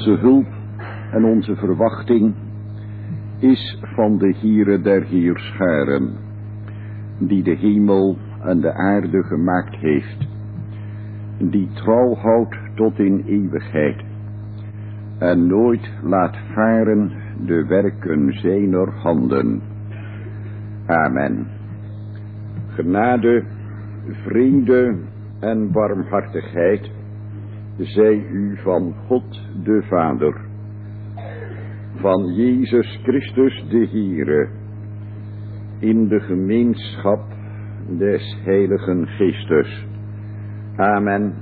onze hulp en onze verwachting is van de Heere der Heerscharen, die de hemel en de aarde gemaakt heeft, die trouw houdt tot in eeuwigheid en nooit laat varen de werken zijner handen. Amen. Genade, vrede en barmhartigheid zij u van God de Vader, van Jezus Christus de Heere, in de gemeenschap des Heiligen Geestes. Amen.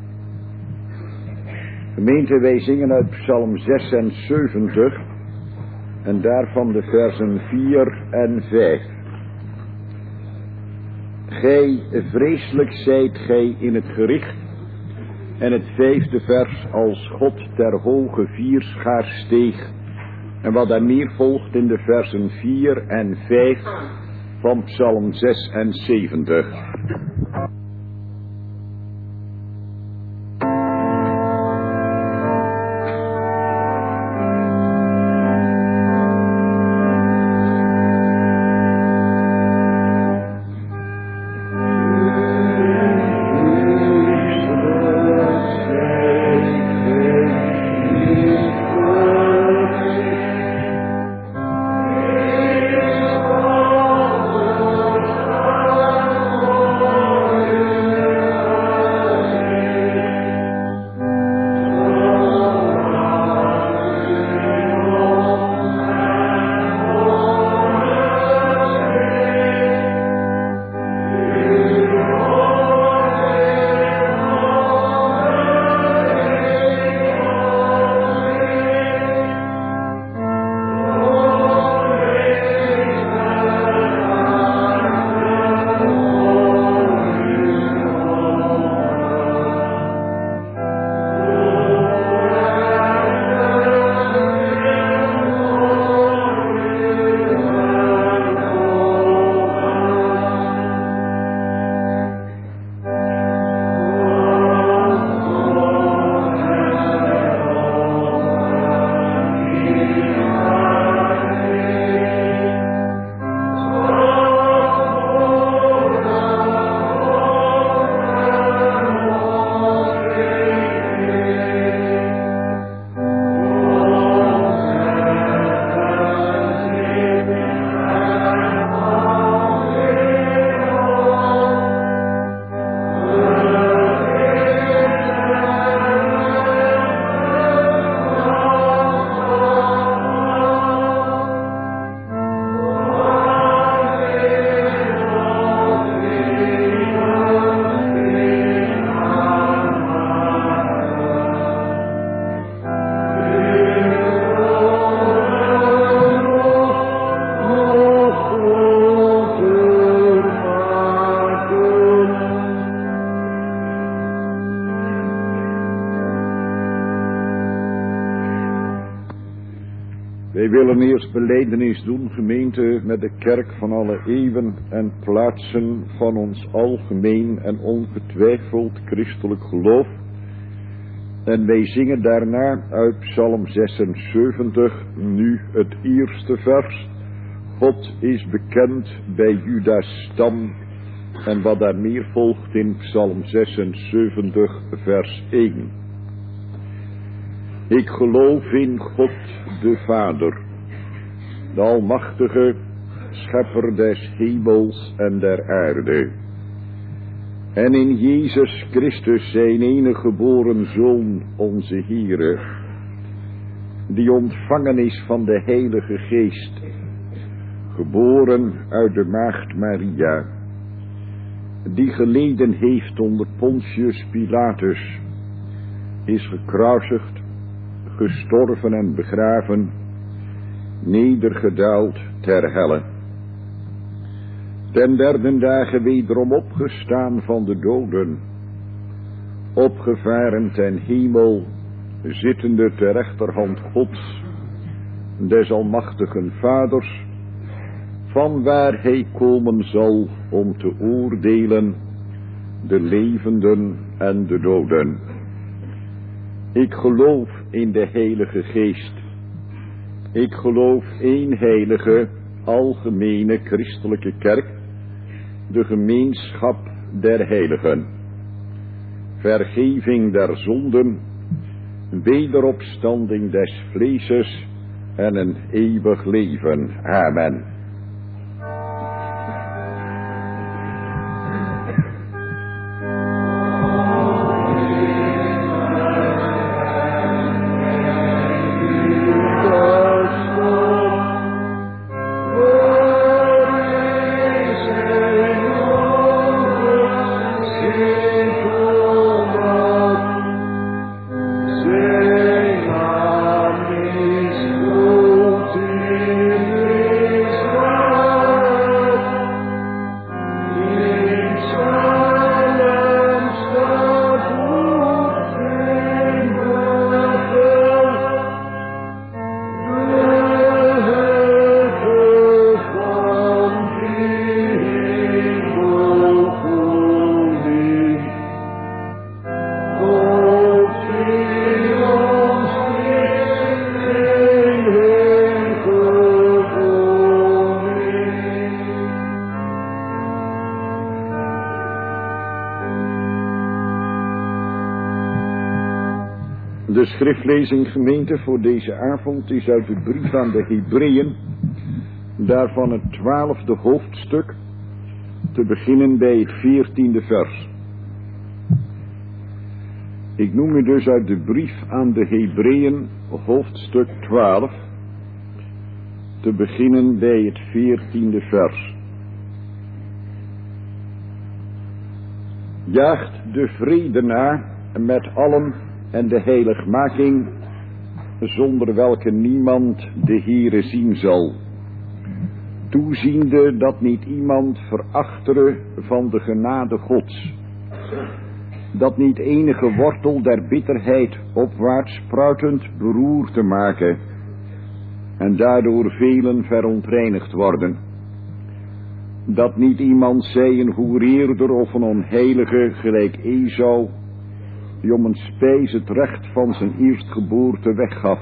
Gemeente, wij zingen uit Psalm 76 en daarvan de versen 4 en 5. Gij vreselijk zijt gij in het gericht. En het 5e vers, als God ter hoge vierschaar steeg. En wat daar meer volgt in de versen 4 en 5 van Psalm 76. Wij willen eerst belijdenis doen, gemeente, met de kerk van alle eeuwen en plaatsen van ons algemeen en ongetwijfeld christelijk geloof. En wij zingen daarna uit Psalm 76, nu het eerste vers. God is bekend bij Juda's stam. En wat daar meer volgt in Psalm 76, vers 1. Ik geloof in God de Vader, de Almachtige, Schepper des hemels en der aarde. En in Jezus Christus zijn enige geboren Zoon, onze Heere, die ontvangen is van de Heilige Geest, geboren uit de Maagd Maria, die geleden heeft onder Pontius Pilatus, is gekruisigd, gestorven en begraven, nedergedaald ter helle. Ten derde dagen wederom opgestaan van de doden, opgevaren ten hemel, zittende ter rechterhand Gods, des almachtigen Vaders, van waar hij komen zal om te oordelen de levenden en de doden. Ik geloof in de Heilige Geest. Ik geloof één heilige, algemene christelijke kerk, de gemeenschap der heiligen, vergeving der zonden, wederopstanding des vleeses en een eeuwig leven. Amen. De schriftlezing, gemeente, voor deze avond is uit de brief aan de Hebreeën, daarvan het 12e hoofdstuk, te beginnen bij het 14e vers. Ik noem u dus uit de brief aan de Hebreeën, hoofdstuk 12, te beginnen bij het 14e vers. Jaagt de vrede na met allen en de heiligmaking, zonder welke niemand de Heere zien zal, toeziende dat niet iemand verachtere van de genade Gods, dat niet enige wortel der bitterheid opwaarts spruitend beroerd te maken, en daardoor velen verontreinigd worden, dat niet iemand zij een hoereerder of een onheilige gelijk Esau, die om een spijs het recht van zijn eerstgeboorte weggaf.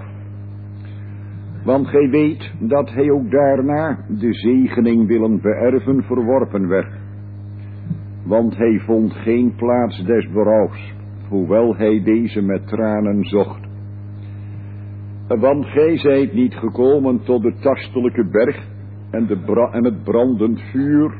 Want gij weet dat hij ook daarna de zegening willen beërven verworpen werd. Want hij vond geen plaats des berouws, hoewel hij deze met tranen zocht. Want gij zijt niet gekomen tot de tastelijke berg en het brandend vuur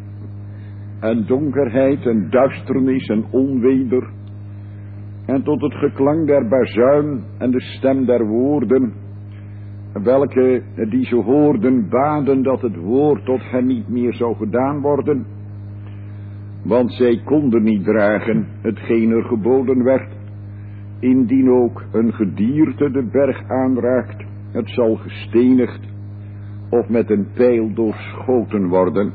en donkerheid en duisternis en onweder, en tot het geklank der bazuin en de stem der woorden, welke die ze hoorden baden dat het woord tot hen niet meer zou gedaan worden, want zij konden niet dragen hetgeen er geboden werd, indien ook een gedierte de berg aanraakt, het zal gestenigd of met een pijl doorschoten worden.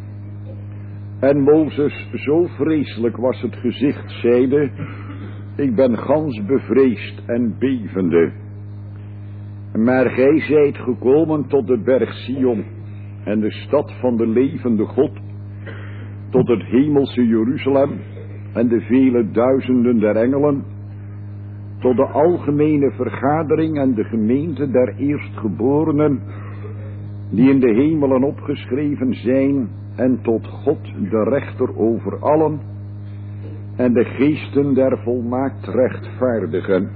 En Mozes, zo vreselijk was het gezicht, zeide: ik ben gans bevreesd en bevende. Maar gij zijt gekomen tot de berg Sion en de stad van de levende God, tot het hemelse Jeruzalem en de vele duizenden der engelen, tot de algemene vergadering en de gemeente der eerstgeborenen, die in de hemelen opgeschreven zijn, en tot God de rechter over allen, en de geesten der volmaakt rechtvaardigen,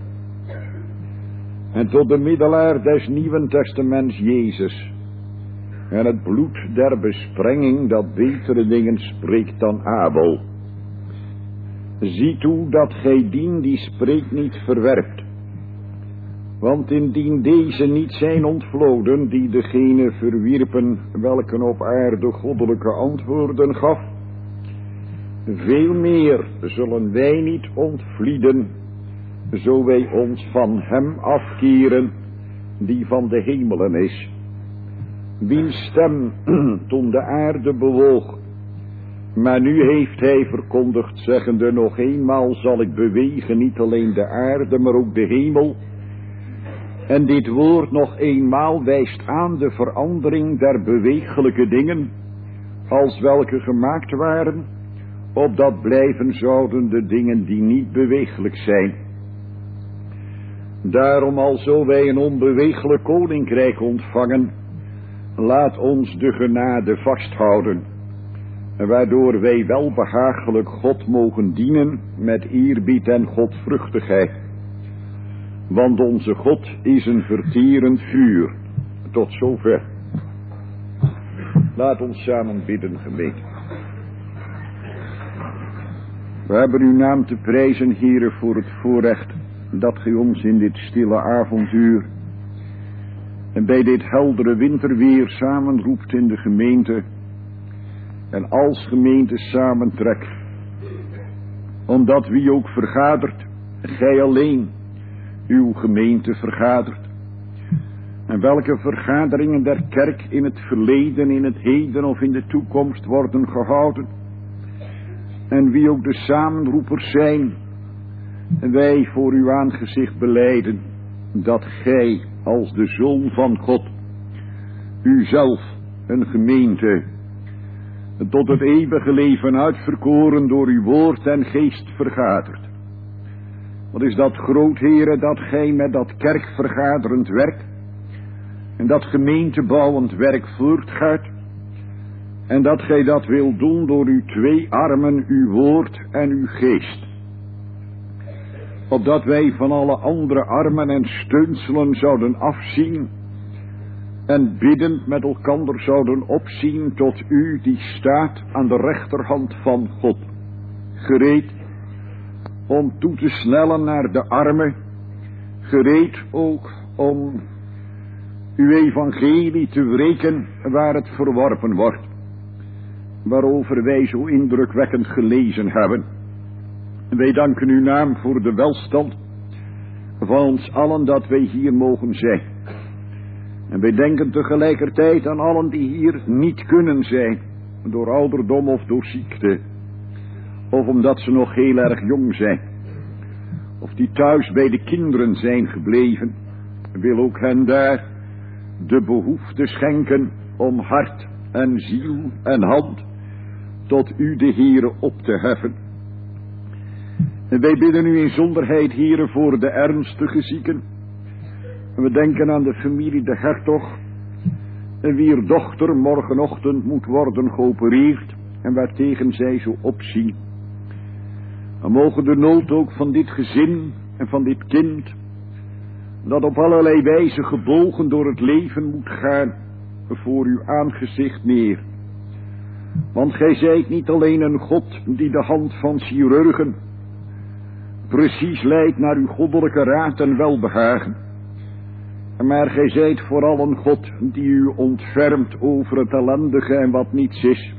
en tot de middelaar des Nieuwen Testaments Jezus, en het bloed der besprenging dat betere dingen spreekt dan Abel. Zie toe dat gij dien die spreekt niet verwerpt, want indien deze niet zijn ontvloden die degene verwierpen welke op aarde goddelijke antwoorden gaf, veel meer zullen wij niet ontvlieden, zo wij ons van hem afkeren die van de hemelen is, wiens stem toen de aarde bewoog. Maar nu heeft hij verkondigd, zeggende: nog eenmaal zal ik bewegen niet alleen de aarde, maar ook de hemel. En dit woord nog eenmaal wijst aan de verandering der bewegelijke dingen, als welke gemaakt waren, opdat blijven zouden de dingen die niet bewegelijk zijn. Daarom alzo wij een onbeweeglijk koninkrijk ontvangen, laat ons de genade vasthouden, waardoor wij welbehagelijk God mogen dienen met eerbied en godvruchtigheid. Want onze God is een verterend vuur. Tot zover. Laat ons samen bidden, gemeente. We hebben uw naam te prijzen, Heere, voor het voorrecht dat gij ons in dit stille avonduur en bij dit heldere winterweer samenroept in de gemeente en als gemeente samentrekt. Omdat wie ook vergadert, gij alleen uw gemeente vergadert. En welke vergaderingen der kerk in het verleden, in het heden of in de toekomst worden gehouden. En wie ook de samenroepers zijn, en wij voor uw aangezicht belijden dat gij als de Zoon van God uzelf een gemeente tot het eeuwige leven uitverkoren door uw woord en geest vergadert. Wat is dat groot, Heere, dat gij met dat kerkvergaderend werk en dat gemeentebouwend werk voortgaat en dat gij dat wilt doen door uw twee armen, uw woord en uw geest. Opdat wij van alle andere armen en steunselen zouden afzien en biddend met elkander zouden opzien tot u die staat aan de rechterhand van God, gereed om toe te snellen naar de armen, gereed ook om uw evangelie te wreken waar het verworpen wordt, waarover wij zo indrukwekkend gelezen hebben. Wij danken uw naam voor de welstand van ons allen dat wij hier mogen zijn. En wij denken tegelijkertijd aan allen die hier niet kunnen zijn, door ouderdom of door ziekte, of omdat ze nog heel erg jong zijn, of die thuis bij de kinderen zijn gebleven. Wil ook hen daar de behoefte schenken om hart en ziel en hand tot u de Heere op te heffen. En wij bidden u in zonderheid, Heere, voor de ernstige zieken. En we denken aan de familie de Hertog, en wier dochter morgenochtend moet worden geopereerd en waartegen zij zo opzien. En mogen de nood ook van dit gezin en van dit kind, dat op allerlei wijze gebogen door het leven moet gaan, voor uw aangezicht neer. Want gij zijt niet alleen een God die de hand van chirurgen precies leidt naar uw goddelijke raad en welbehagen, maar gij zijt vooral een God die u ontfermt over het ellendige en wat niets is.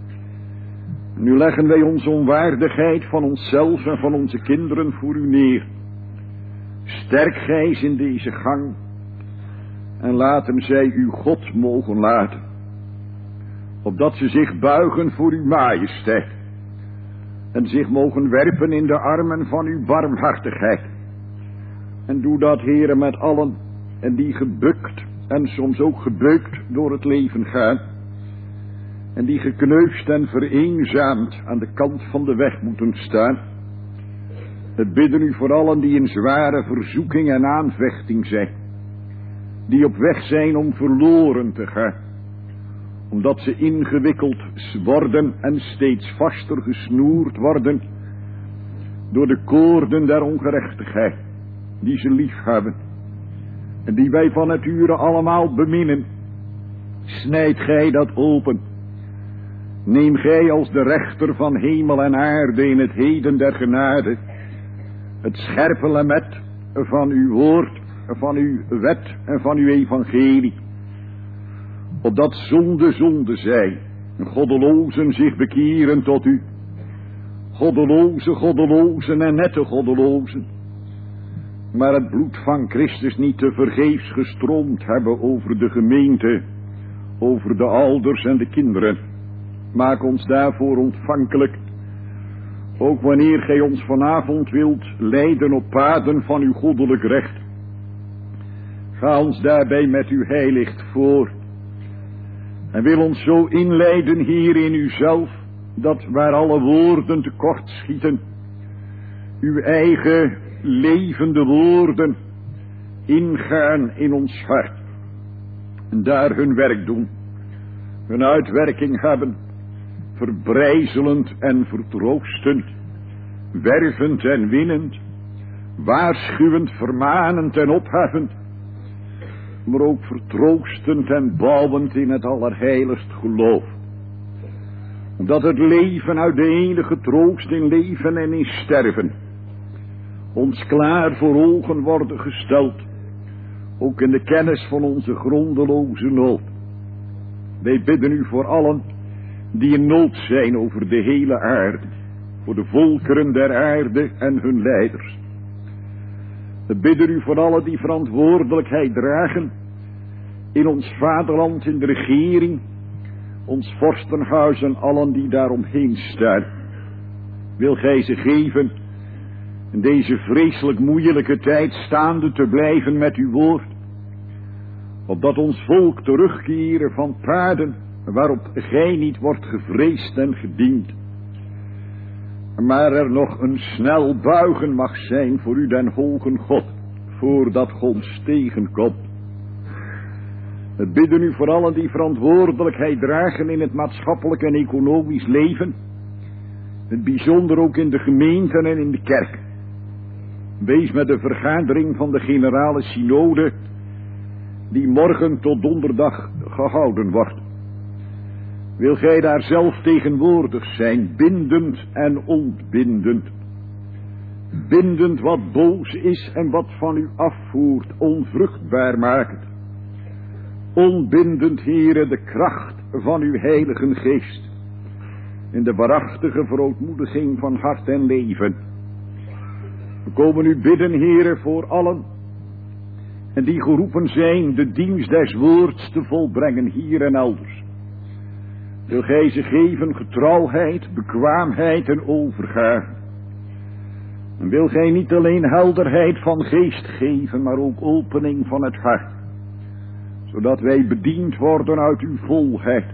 Nu leggen wij onze onwaardigheid van onszelf en van onze kinderen voor u neer. Sterk gij in deze gang en laten zij uw God mogen laten, opdat ze zich buigen voor uw majesteit en zich mogen werpen in de armen van uw barmhartigheid. En doe dat, Heere, met allen en die gebukt en soms ook gebeukt door het leven gaan en die gekneusd en vereenzaamd aan de kant van de weg moeten staan. We bidden u voor allen die in zware verzoeking en aanvechting zijn, die op weg zijn om verloren te gaan, omdat ze ingewikkeld worden en steeds vaster gesnoerd worden door de koorden der ongerechtigheid, die ze lief hebben en die wij van nature allemaal beminnen. Snijd gij dat open. Neem gij als de rechter van hemel en aarde in het heden der genade het scherpe lamet van uw woord, van uw wet en van uw evangelie, opdat zonde zij, goddelozen zich bekeren tot u, goddelozen en nette goddelozen, maar het bloed van Christus niet te vergeefs gestroomd hebben over de gemeente, over de ouders en de kinderen. Maak ons daarvoor ontvankelijk, ook wanneer gij ons vanavond wilt leiden op paden van uw goddelijk recht. Ga ons daarbij met uw heilicht voor en wil ons zo inleiden hier in uzelf, dat waar alle woorden tekort schieten, uw eigen levende woorden ingaan in ons hart. En daar hun werk doen. Hun uitwerking hebben. Verbrijzelend en vertroostend. Wervend en winnend. Waarschuwend, vermanend en opheffend. Maar ook vertroostend en bouwend in het allerheiligst geloof. Omdat het leven uit de enige troost in leven en in sterven ons klaar voor ogen worden gesteld, ook in de kennis van onze grondeloze nood. Wij bidden u voor allen die in nood zijn over de hele aarde, voor de volkeren der aarde en hun leiders. We bidden u voor allen die verantwoordelijkheid dragen in ons vaderland, in de regering, ons vorstenhuis en allen die daaromheen staan. Wil gij ze geven in deze vreselijk moeilijke tijd staande te blijven met uw woord, opdat ons volk terugkeren van paden waarop gij niet wordt gevreesd en gediend, maar er nog een snel buigen mag zijn voor u den hogen God, voordat God tegenkomt. We bidden u voor allen die verantwoordelijkheid dragen in het maatschappelijk en economisch leven, het bijzonder ook in de gemeenten en in de kerk. Wees met de vergadering van de generale synode die morgen tot donderdag gehouden wordt. Wil gij daar zelf tegenwoordig zijn, bindend en ontbindend. Bindend wat boos is en wat van u afvoert, onvruchtbaar maakt. Onbindend, Heere, de kracht van uw heilige geest, in de waarachtige verootmoediging van hart en leven. We komen u bidden, Heere, voor allen en die geroepen zijn de dienst des woords te volbrengen hier en elders. Wil gij ze geven getrouwheid, bekwaamheid en overgave. En wil gij niet alleen helderheid van geest geven, maar ook opening van het hart, zodat wij bediend worden uit uw volheid.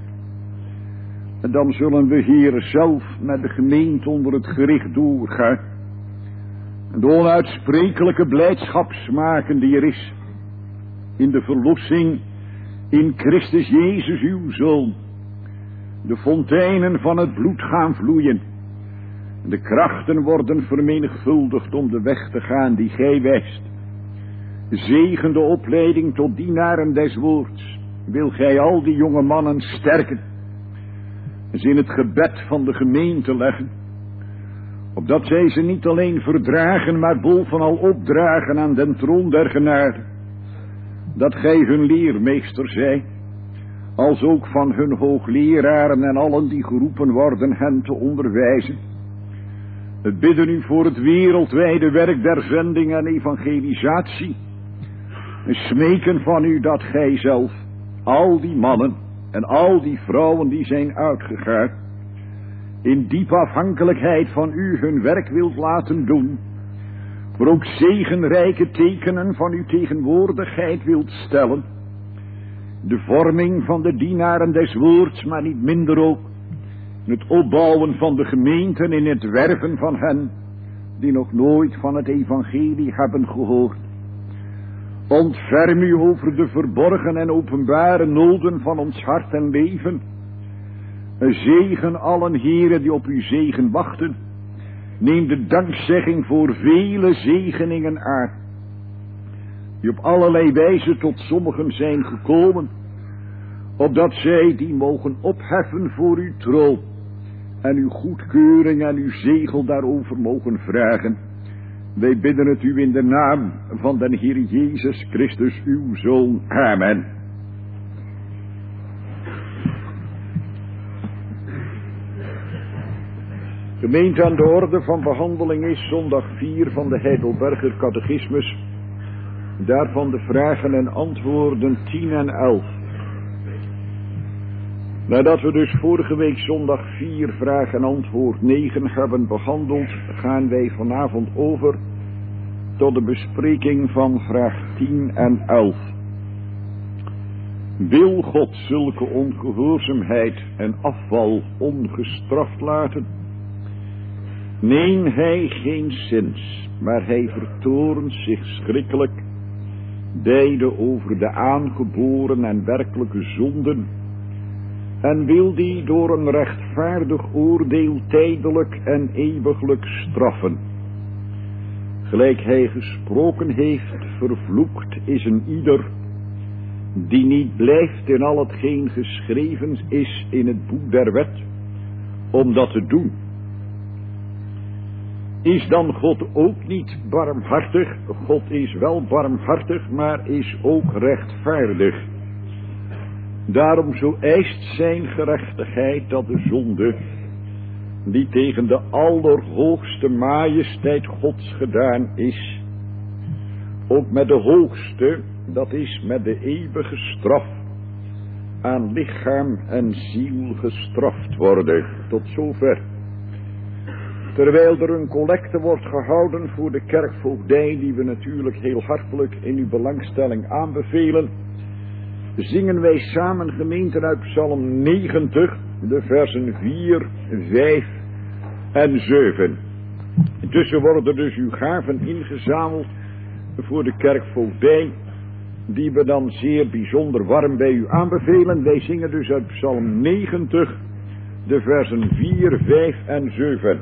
En dan zullen we, Heere, zelf met de gemeente onder het gericht doorgaan en de onuitsprekelijke blijdschap smaken die er is in de verlossing in Christus Jezus uw Zoon. De fonteinen van het bloed gaan vloeien. De krachten worden vermenigvuldigd om de weg te gaan die gij wijst. Zegen de opleiding tot dienaren des woords. Wil gij al die jonge mannen sterken. Ze in het gebed van de gemeente leggen. Opdat zij ze niet alleen verdragen, maar bovenal opdragen aan den troon der genade. Dat gij hun leermeester zij, als ook van hun hoogleraren en allen die geroepen worden hen te onderwijzen. We bidden u voor het wereldwijde werk der zending en evangelisatie. En smeken van u dat gij zelf al die mannen en al die vrouwen die zijn uitgegaan, in diepe afhankelijkheid van u hun werk wilt laten doen, maar ook zegenrijke tekenen van uw tegenwoordigheid wilt stellen. De vorming van de dienaren des woords, maar niet minder ook in het opbouwen van de gemeenten, in het werven van hen die nog nooit van het evangelie hebben gehoord. Ontferm u over de verborgen en openbare noden van ons hart en leven. Zegen allen, heren, die op uw zegen wachten. Neem de dankzegging voor vele zegeningen aan, die op allerlei wijze tot sommigen zijn gekomen, opdat zij die mogen opheffen voor uw troon en uw goedkeuring en uw zegel daarover mogen vragen. Wij bidden het u in de naam van den Heer Jezus Christus, uw Zoon. Amen. Gemeente, aan de orde van behandeling is zondag 4 van de Heidelberger Catechismus. Daarvan de vragen en antwoorden 10 en 11. Nadat we dus vorige week zondag 4 vraag en antwoord 9 hebben behandeld, gaan wij vanavond over tot de bespreking van vraag 10 en 11. Wil God zulke ongehoorzaamheid en afval ongestraft laten? Nee, hij geenszins, maar hij vertoornt zich schrikkelijk beide over de aangeboren en werkelijke zonden, en wil die door een rechtvaardig oordeel tijdelijk en eeuwiglijk straffen. Gelijk hij gesproken heeft, vervloekt is een ieder die niet blijft in al hetgeen geschreven is in het boek der wet, om dat te doen. Is dan God ook niet barmhartig? God is wel barmhartig, maar is ook rechtvaardig. Daarom zo eist zijn gerechtigheid dat de zonde, die tegen de allerhoogste majesteit Gods gedaan is, ook met de hoogste, dat is met de eeuwige straf, aan lichaam en ziel gestraft worden. Tot zover. Terwijl er een collecte wordt gehouden voor de kerkvoogdij, die we natuurlijk heel hartelijk in uw belangstelling aanbevelen, zingen wij samen gemeenten uit Psalm 90, de versen 4, 5 en 7. Intussen worden dus uw gaven ingezameld voor de kerkvoogdij, die we dan zeer bijzonder warm bij u aanbevelen. Wij zingen dus uit Psalm 90, de versen 4, 5 en 7.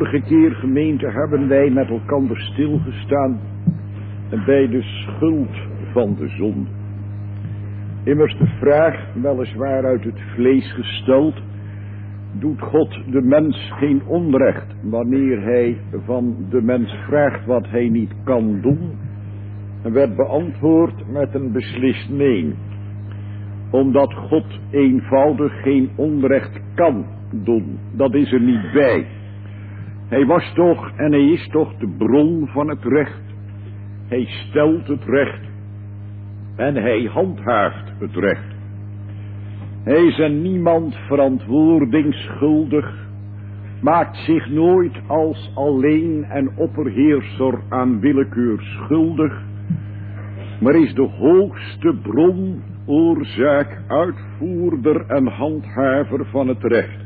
vorige keer, gemeente, hebben wij met elkaar stilgestaan bij de schuld van de zonde. Immers de vraag, weliswaar uit het vlees gesteld, doet God de mens geen onrecht wanneer hij van de mens vraagt wat hij niet kan doen, en werd beantwoord met een beslist nee. Omdat God eenvoudig geen onrecht kan doen, dat is er niet bij. Hij was toch en hij is toch de bron van het recht. Hij stelt het recht en hij handhaaft het recht. Hij is aan niemand verantwoording schuldig, maakt zich nooit als alleen en opperheerser aan willekeur schuldig, maar is de hoogste bron, oorzaak, uitvoerder en handhaver van het recht.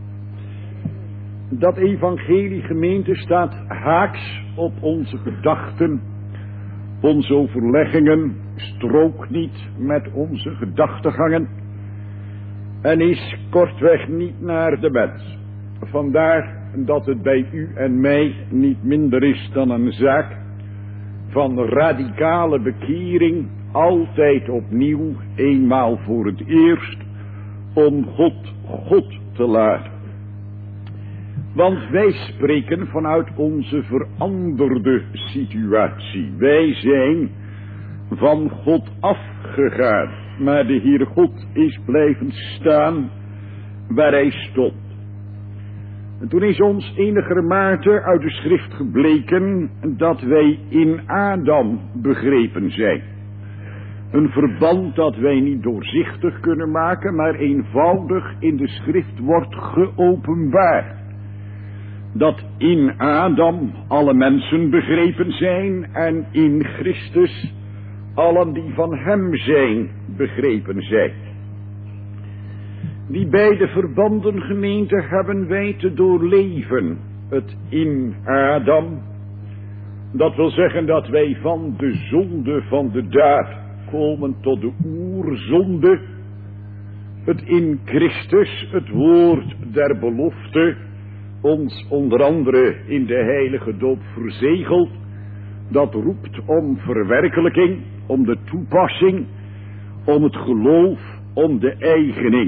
Dat evangelie, gemeente, staat haaks op onze gedachten. Onze overleggingen strookt niet met onze gedachtegangen en is kortweg niet naar de mens. Vandaar dat het bij u en mij niet minder is dan een zaak van radicale bekering, altijd opnieuw, eenmaal voor het eerst, om God te laten. Want wij spreken vanuit onze veranderde situatie. Wij zijn van God afgegaan, maar de Heere God is blijven staan waar hij stond. En toen is ons enigermate uit de schrift gebleken dat wij in Adam begrepen zijn. Een verband dat wij niet doorzichtig kunnen maken, maar eenvoudig in de schrift wordt geopenbaard. Dat in Adam alle mensen begrepen zijn en in Christus allen die van hem zijn begrepen zijn. Die beide verbanden, gemeente, hebben wij te doorleven. Het in Adam, dat wil zeggen dat wij van de zonde van de daad komen tot de oerzonde. Het in Christus, het woord der belofte, ons onder andere in de heilige doop verzegeld, dat roept om verwerkelijking, om de toepassing, om het geloof, om de eigening.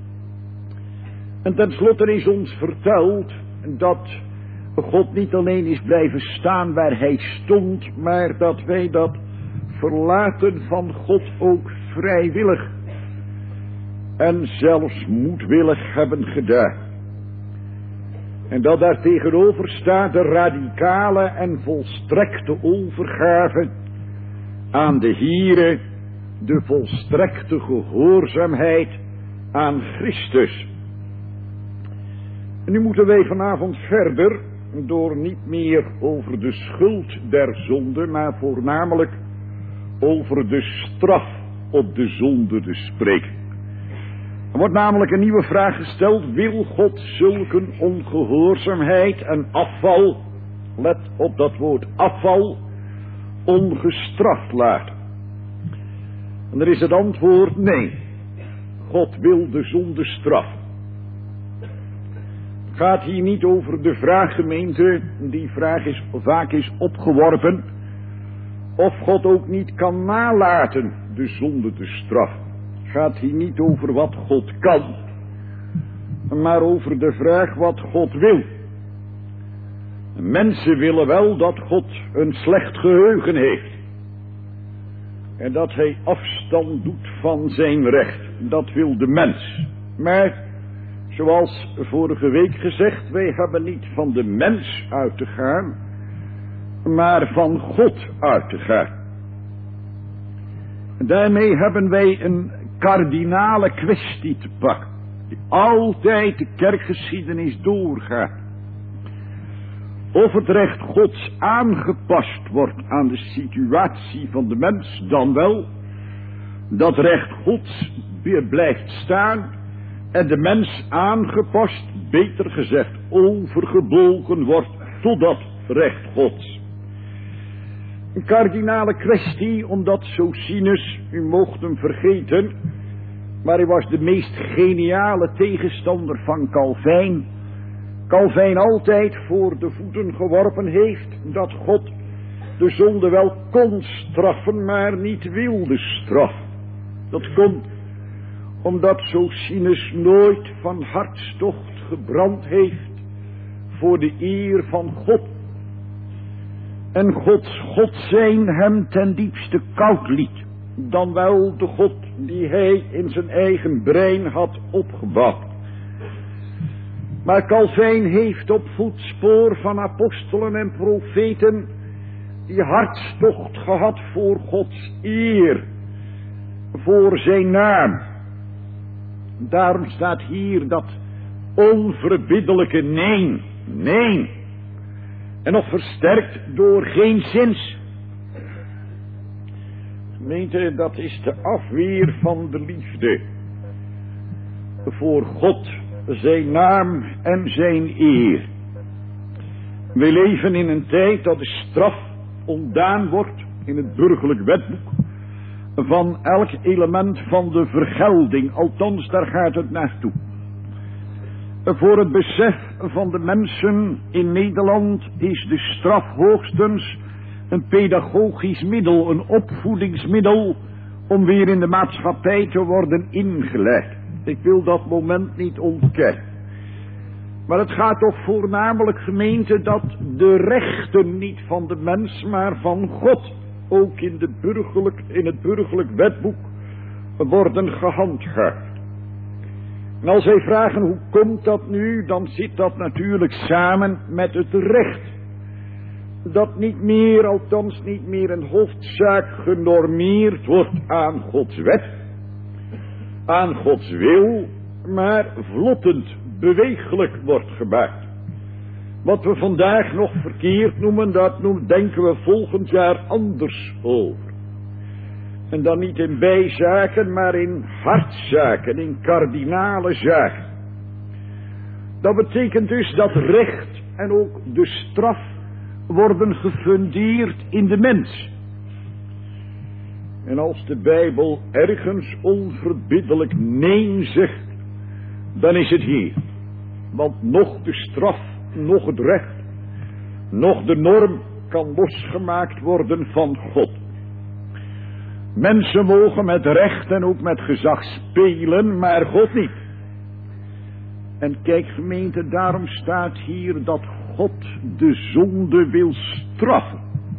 En tenslotte is ons verteld dat God niet alleen is blijven staan waar hij stond, maar dat wij dat verlaten van God ook vrijwillig en zelfs moedwillig hebben gedaan. En dat daar tegenover staat de radicale en volstrekte overgave aan de Here, de volstrekte gehoorzaamheid aan Christus. En nu moeten wij vanavond verder door niet meer over de schuld der zonde, maar voornamelijk over de straf op de zonde te spreken. Er wordt namelijk een nieuwe vraag gesteld: wil God zulke ongehoorzaamheid en afval, let op dat woord afval, ongestraft laten? En er is het antwoord nee. God wil de zonde straffen. Het gaat hier niet over de vraag, gemeente, die vraag is vaak opgeworpen, of God ook niet kan nalaten de zonde te straffen. Het gaat hier niet over wat God kan, maar over de vraag wat God wil. Mensen willen wel dat God een slecht geheugen heeft. En dat hij afstand doet van zijn recht. Dat wil de mens. Maar, zoals vorige week gezegd, wij hebben niet van de mens uit te gaan, maar van God uit te gaan. En daarmee hebben wij een kardinale kwestie te pakken, die altijd de kerkgeschiedenis doorgaat. Of het recht Gods aangepast wordt aan de situatie van de mens, dan wel dat recht Gods weer blijft staan en de mens aangepast, beter gezegd overgebogen wordt tot dat recht Gods. Een kardinale kwestie, omdat Socinus, u moogt hem vergeten, maar hij was de meest geniale tegenstander van Calvijn. Calvijn altijd voor de voeten geworpen heeft dat God de zonde wel kon straffen, maar niet wilde straffen. Dat komt omdat Socinus nooit van hartstocht gebrand heeft voor de eer van God. En God zijn hem ten diepste koud liet, dan wel de God die hij in zijn eigen brein had opgebouwd. Maar Calvijn heeft op voetspoor van apostelen en profeten die hartstocht gehad voor Gods eer, voor zijn naam. Daarom staat hier dat onverbiddelijke nee, nee. En nog versterkt door geen zins. Gemeente, dat is de afweer van de liefde voor God, zijn naam en zijn eer. We leven in een tijd dat de straf ontdaan wordt in het burgerlijk wetboek van elk element van de vergelding, althans daar gaat het naartoe. Voor het besef van de mensen in Nederland is de straf hoogstens een pedagogisch middel, een opvoedingsmiddel om weer in de maatschappij te worden ingeleid. Ik wil dat moment niet ontkennen. Maar het gaat toch voornamelijk, gemeente, dat de rechten niet van de mens, maar van God, ook in het burgerlijk wetboek, worden gehandhaafd. En als wij vragen hoe komt dat nu, dan zit dat natuurlijk samen met het recht. Dat niet meer, althans niet meer een hoofdzaak genormeerd wordt aan Gods wet, aan Gods wil, maar vlottend, beweeglijk wordt gemaakt. Wat we vandaag nog verkeerd noemen, denken we volgend jaar anders over. En dan niet in bijzaken, maar in hartzaken, in kardinale zaken. Dat betekent dus dat recht en ook de straf worden gefundeerd in de mens. En als de Bijbel ergens onverbiddelijk nee zegt, dan is het hier. Want nog de straf, nog het recht, nog de norm kan losgemaakt worden van God. Mensen mogen met recht en ook met gezag spelen, maar God niet. En kijk gemeente, daarom staat hier dat God de zonde wil straffen.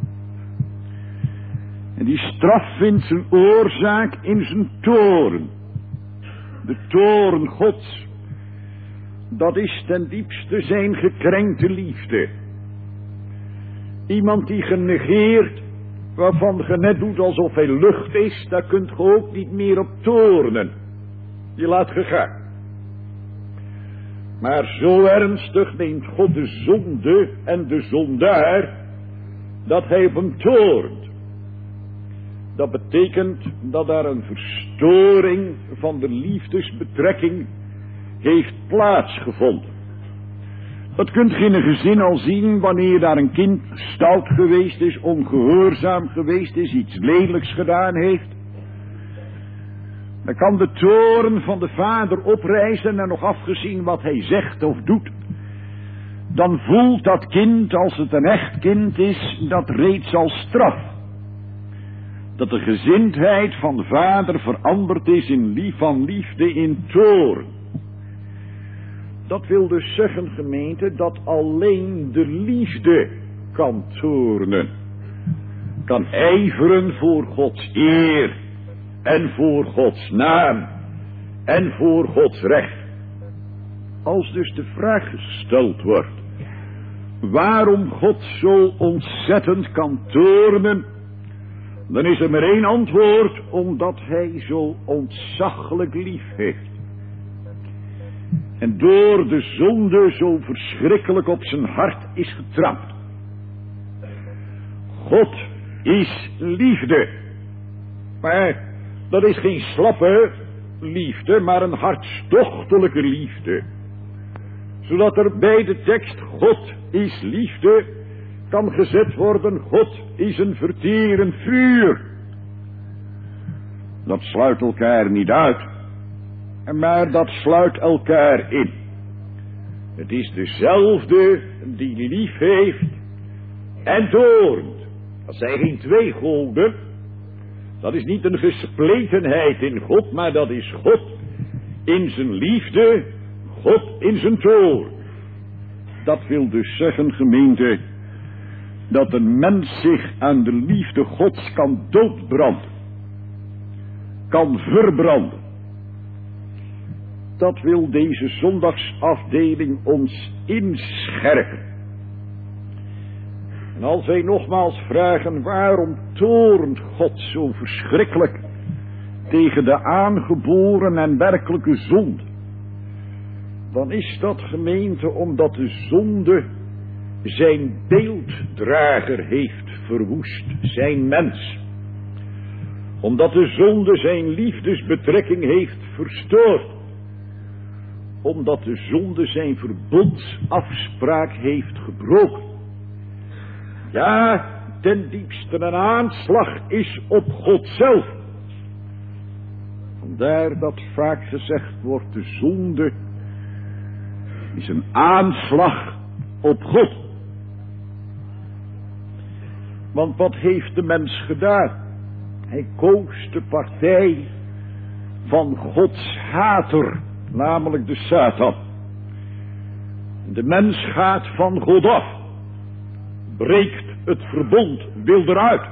En die straf vindt zijn oorzaak in zijn toorn. De toorn Gods, dat is ten diepste zijn gekrenkte liefde. Iemand die genegeert, waarvan je net doet alsof hij lucht is, daar kunt je ook niet meer op toornen. Je laat gegaan. Maar zo ernstig neemt God de zonde en de zondaar, dat hij op hem toornt. Dat betekent dat daar een verstoring van de liefdesbetrekking heeft plaatsgevonden. Dat kunt je in een gezin al zien wanneer daar een kind stout geweest is, ongehoorzaam geweest is, iets lelijks gedaan heeft. Dan kan de toorn van de vader oprijzen en nog afgezien wat hij zegt of doet. Dan voelt dat kind, als het een echt kind is, dat reeds als straf. Dat de gezindheid van de vader veranderd is van liefde in toorn. Dat wil dus zeggen, gemeente, dat alleen de liefde kan toornen. Kan ijveren voor Gods eer. En voor Gods naam. En voor Gods recht. Als dus de vraag gesteld wordt, waarom God zo ontzettend kan toornen, dan is er maar één antwoord, omdat hij zo ontzaglijk lief heeft. En door de zonde zo verschrikkelijk op zijn hart is getrapt. God is liefde. Maar dat is geen slappe liefde, maar een hartstochtelijke liefde. Zodat er bij de tekst God is liefde kan gezet worden, God is een verterend vuur. Dat sluit elkaar niet uit, maar dat sluit elkaar in. Het is dezelfde die lief heeft en toornt. Dat zijn geen twee goden. Dat is niet een gespletenheid in God, maar dat is God in zijn liefde, God in zijn toorn. Dat wil dus zeggen, gemeente, dat een mens zich aan de liefde Gods kan doodbranden, kan verbranden. Dat wil deze zondagsafdeling ons inscherpen. En als wij nogmaals vragen, waarom toornt God zo verschrikkelijk tegen de aangeboren en werkelijke zonde, dan is dat, gemeente, omdat de zonde zijn beelddrager heeft verwoest, zijn mens. Omdat de zonde zijn liefdesbetrekking heeft verstoord. Omdat de zonde zijn verbondsafspraak heeft gebroken. Ja, ten diepste een aanslag is op God zelf. Vandaar dat vaak gezegd wordt, de zonde is een aanslag op God. Want wat heeft de mens gedaan? Hij koos de partij van Gods hater, namelijk de Satan. De mens gaat van God af, breekt het verbond, wil eruit.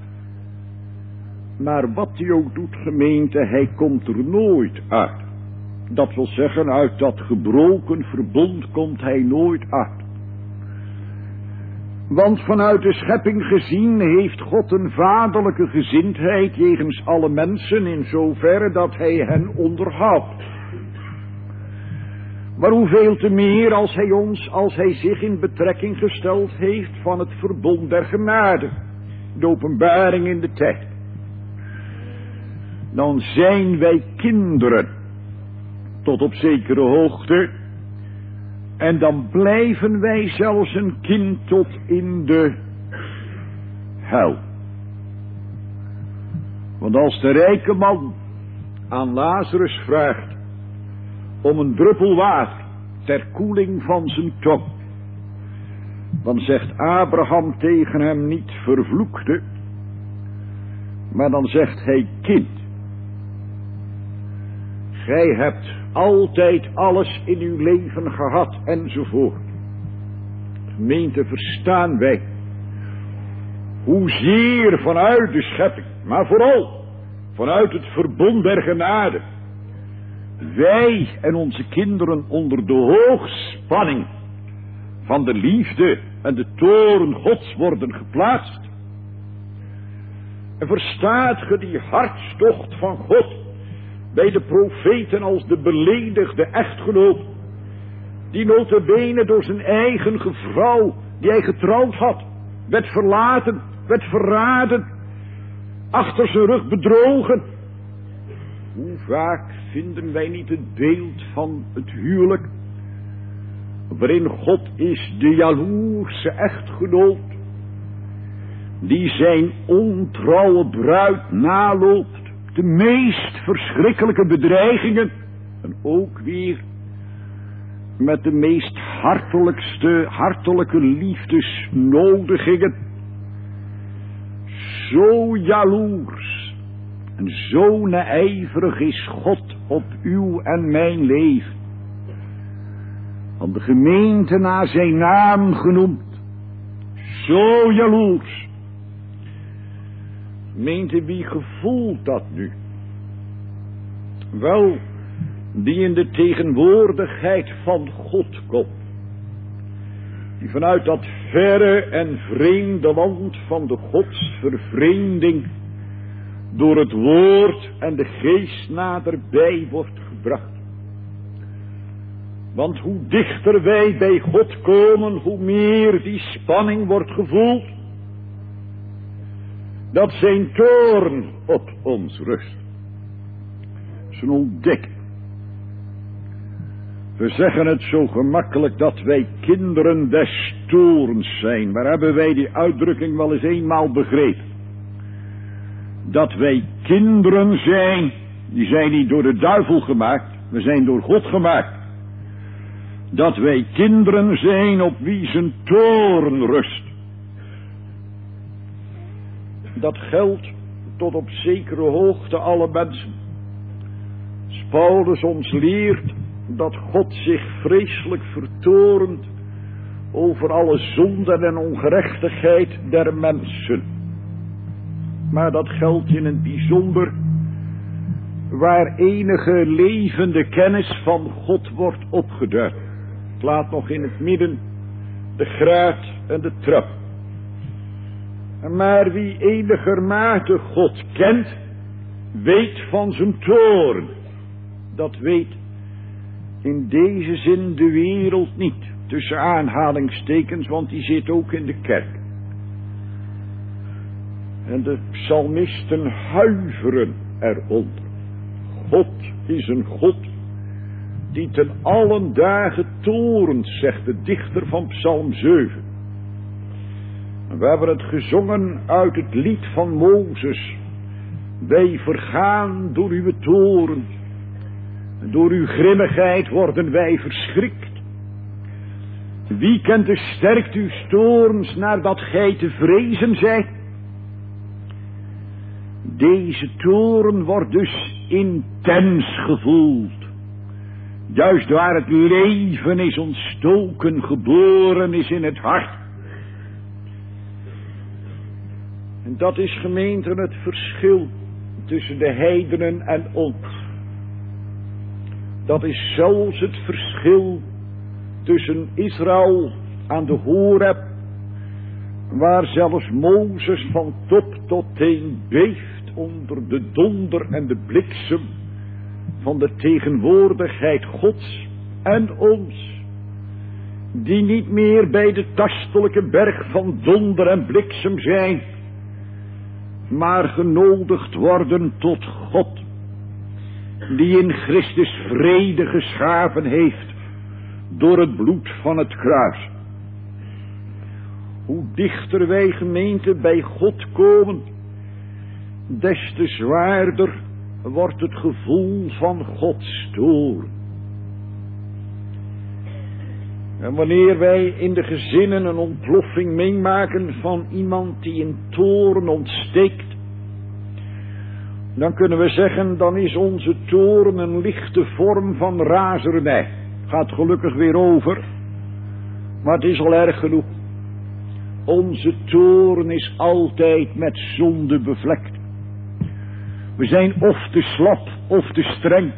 Maar wat hij ook doet, gemeente, hij komt er nooit uit. Dat wil zeggen, uit dat gebroken verbond komt hij nooit uit. Want vanuit de schepping gezien heeft God een vaderlijke gezindheid jegens alle mensen, in zoverre dat hij hen onderhoudt. Maar hoeveel te meer als hij zich in betrekking gesteld heeft van het verbond der genade, de openbaring in de tijd. Dan zijn wij kinderen, tot op zekere hoogte, en dan blijven wij zelfs een kind tot in de hel. Want als de rijke man aan Lazarus vraagt om een druppel water ter koeling van zijn tong, dan zegt Abraham tegen hem niet vervloekte, maar dan zegt hij kind. Gij hebt altijd alles in uw leven gehad enzovoort. Gemeente, verstaan wij hoezeer vanuit de schepping, maar vooral vanuit het verbond der genade, wij en onze kinderen onder de hoogspanning van de liefde en de toorn Gods worden geplaatst. En verstaat ge die hartstocht van God bij de profeten als de beledigde echtgenoot, die nota bene door zijn eigen vrouw, die hij getrouwd had, werd verlaten, werd verraden, achter zijn rug bedrogen. Hoe vaak vinden wij niet het beeld van het huwelijk, waarin God is de jaloerse echtgenoot, die zijn ontrouwe bruid naloopt, de meest verschrikkelijke bedreigingen, en ook weer met de meest hartelijke liefdesnodigingen. Zo jaloers en zo naijverig is God op uw en mijn leven. Van de gemeente naar zijn naam genoemd. Zo jaloers. Gemeente, wie gevoelt dat nu? Wel, die in de tegenwoordigheid van God komt. Die vanuit dat verre en vreemde land van de godsvervreemding door het woord en de geest naderbij wordt gebracht. Want hoe dichter wij bij God komen, hoe meer die spanning wordt gevoeld, dat zijn toorn op ons rust. Zijn ontdekking. We zeggen het zo gemakkelijk dat wij kinderen des toorns zijn. Maar hebben wij die uitdrukking wel eens eenmaal begrepen? Dat wij kinderen zijn, die zijn niet door de duivel gemaakt, we zijn door God gemaakt. dat wij kinderen zijn op wie zijn toorn rust. Dat geldt tot op zekere hoogte alle mensen. Als Paulus ons leert dat God zich vreselijk vertorent over alle zonden en ongerechtigheid der mensen. Maar dat geldt in het bijzonder waar enige levende kennis van God wordt opgeduid. Het laat nog in het midden de graad en de trap. Maar wie enigermate God kent, weet van zijn toorn. Dat weet in deze zin de wereld niet. Tussen aanhalingstekens, want die zit ook in de kerk. En de psalmisten huiveren eronder. God is een God die ten allen dagen torent, zegt de dichter van Psalm 7. En we hebben het gezongen uit het lied van Mozes. Wij vergaan door uw toorn. En door uw grimmigheid worden wij verschrikt. Wie kent de sterkte uw toorns nadat gij te vrezen zijt? Deze toorn wordt dus intens gevoeld. Juist waar het leven is ontstoken, geboren is in het hart. En dat is, gemeente, het verschil tussen de heidenen en ons. Dat is zelfs het verschil tussen Israël aan de Horeb, waar zelfs Mozes van top tot teen beeft onder de donder en de bliksem van de tegenwoordigheid Gods, en ons, die niet meer bij de tastelijke berg van donder en bliksem zijn, maar genodigd worden tot God, die in Christus vrede geschapen heeft door het bloed van het kruis. Hoe dichter wij, gemeente, bij God komen, des te zwaarder wordt het gevoel van Gods toorn. En wanneer wij in de gezinnen een ontploffing meemaken van iemand die in toorn ontsteekt, dan kunnen we zeggen, dan is onze toorn een lichte vorm van razernij. Gaat gelukkig weer over, maar het is al erg genoeg. Onze toorn is altijd met zonde bevlekt. We zijn of te slap of te streng.